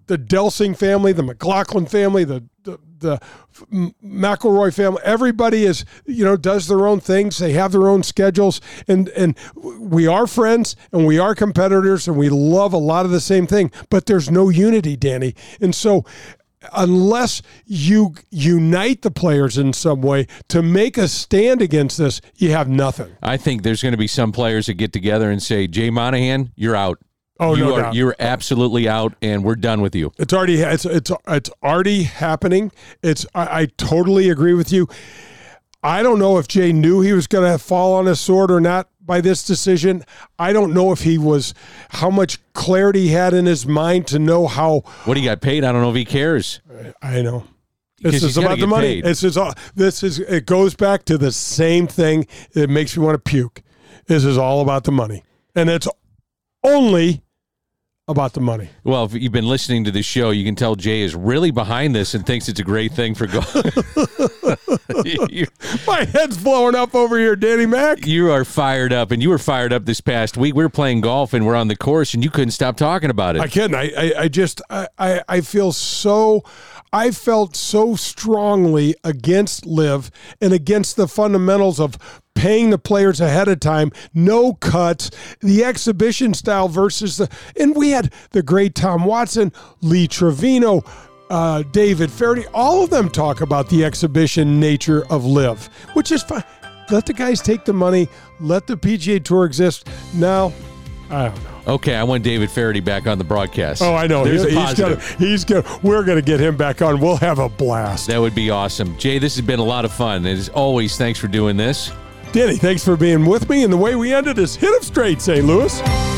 the Delsing family, the McLaughlin family, the the, the McElroy family, everybody is, you know, does their own things. They have their own schedules, and and we are friends and we are competitors and we love a lot of the same thing, but there's no unity, Danny. And so unless you unite the players in some way to make a stand against this, you have nothing. I think there's going to be some players that get together and say, Jay Monahan, you're out. Oh, you no are, doubt. You're absolutely out, and we're done with you. It's already it's it's it's already happening. It's I, I totally agree with you. I don't know if Jay knew he was going to fall on his sword or not by this decision. I don't know if he was, how much clarity he had in his mind to know how. What he got paid, I don't know if he cares. I know. This Because is he's gotta about the get money. paid. This is all. This is. It goes back to the same thing. It makes me want to puke. This is all about the money, and it's only about the money. Well, if you've been listening to the show, you can tell Jay is really behind this and thinks it's a great thing for golf. you, My head's blowing up over here, Danny Mac. you are fired up, and you were fired up this past week. We were playing golf, and we're on the course, and you couldn't stop talking about it. I couldn't. I, I, I just, I, I, I feel so, I felt so strongly against Liv and against the fundamentals of paying the players ahead of time, no cuts, the exhibition style versus the, and we had the great Tom Watson, Lee Trevino, uh, David Faraday, all of them talk about the exhibition nature of Liv, which is fine. Let the guys take the money. Let the P G A Tour exist. Now, I don't know. Okay, I want David Faraday back on the broadcast. Oh, I know. There's He's, a he's gonna, positive. he's gonna, we're going to get him back on. We'll have a blast. That would be awesome. Jay, this has been a lot of fun. As always, thanks for doing this. Danny, thanks for being with me. And the way we ended is hit 'em straight, Saint Louis.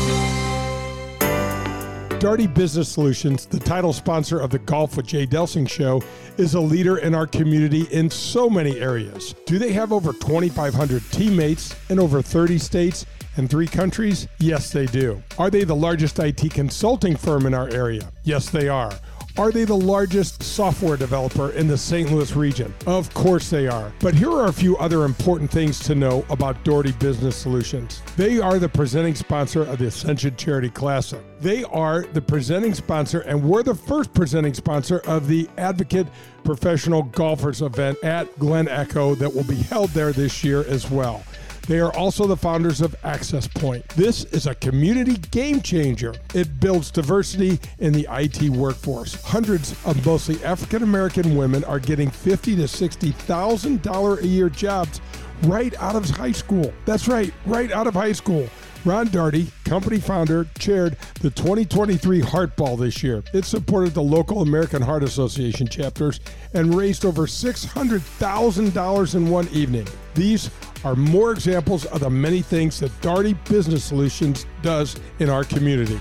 Darty Business Solutions, the title sponsor of the Golf with Jay Delsing show, is a leader in our community in so many areas. Do they have over twenty-five hundred teammates in over thirty states and three countries? Yes, they do. Are they the largest I T consulting firm in our area? Yes, they are. Are they the largest software developer in the Saint Louis region? Of course they are. But here are a few other important things to know about Doherty Business Solutions. They are the presenting sponsor of the Ascension Charity Classic. They are the presenting sponsor, and we're the first presenting sponsor of the Advocate Professional Golfers event at Glen Echo that will be held there this year as well. They are also the founders of Access Point. This is a community game changer. It builds diversity in the I T workforce. Hundreds of mostly African-American women are getting fifty thousand to sixty thousand dollars a year jobs right out of high school. That's right, right out of high school. Ron Darty, company founder, chaired the twenty twenty-three Heart Ball this year. It supported the local American Heart Association chapters and raised over six hundred thousand dollars in one evening. These are more examples of the many things that Darty Business Solutions does in our community.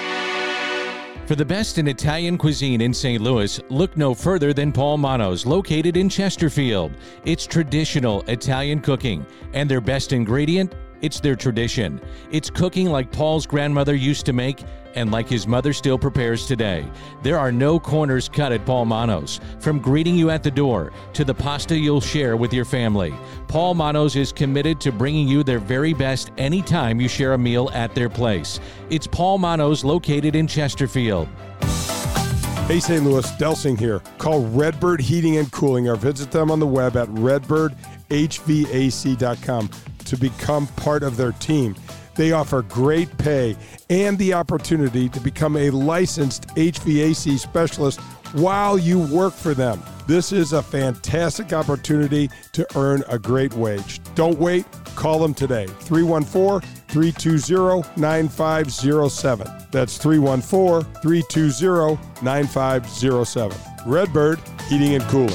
For the best in Italian cuisine in Saint Louis, look no further than Paul Manno's, located in Chesterfield. It's traditional Italian cooking, and their best ingredient, it's their tradition. It's cooking like Paul's grandmother used to make and like his mother still prepares today. There are no corners cut at Paul Manno's. From greeting you at the door to the pasta you'll share with your family, Paul Manno's is committed to bringing you their very best anytime you share a meal at their place. It's Paul Manno's, located in Chesterfield. Hey, Saint Louis, Delsing here. Call Redbird Heating and Cooling or visit them on the web at redbird h v a c dot com to become part of their team. They offer great pay and the opportunity to become a licensed H V A C specialist while you work for them. This is a fantastic opportunity to earn a great wage. Don't wait. Call them today. three one four, three two zero, nine five zero seven. That's three one four, three two zero, nine five zero seven. Redbird Heating and Cooling.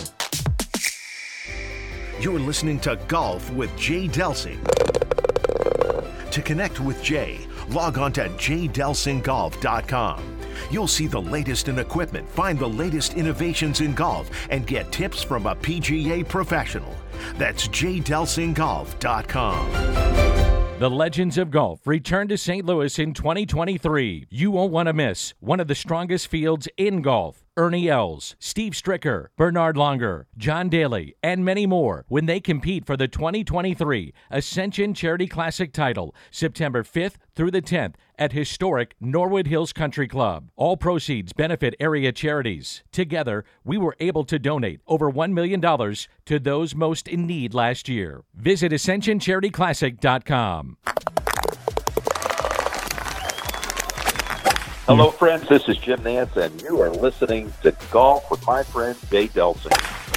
You're listening to Golf with Jay Delsing. To connect with Jay, log on to j delsing golf dot com. You'll see the latest in equipment, find the latest innovations in golf, and get tips from a P G A professional. That's j delsing golf dot com. The Legends of Golf return to Saint Louis in twenty twenty-three. You won't want to miss one of the strongest fields in golf. Ernie Els, Steve Stricker, Bernard Longer, John Daly, and many more when they compete for the twenty twenty-three Ascension Charity Classic title, September fifth through the tenth at historic Norwood Hills Country Club. All proceeds benefit area charities. Together, we were able to donate over one million dollars to those most in need last year. Visit ascension charity classic dot com. Hello, friends. This is Jim Nance, and you are listening to Golf with my friend Jay Delsing.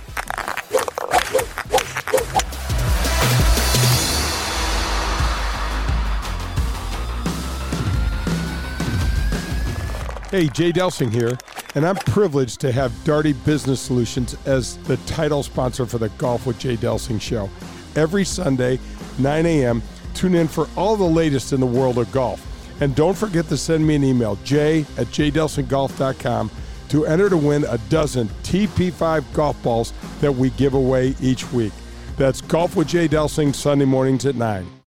Hey, Jay Delsing here, and I'm privileged to have Darty Business Solutions as the title sponsor for the Golf with Jay Delsing show. Every Sunday, nine a.m., tune in for all the latest in the world of golf. And don't forget to send me an email, jay at j delsing golf dot com, to enter to win a dozen T P five golf balls that we give away each week. That's Golf with Jay Delsing, Sunday mornings at nine.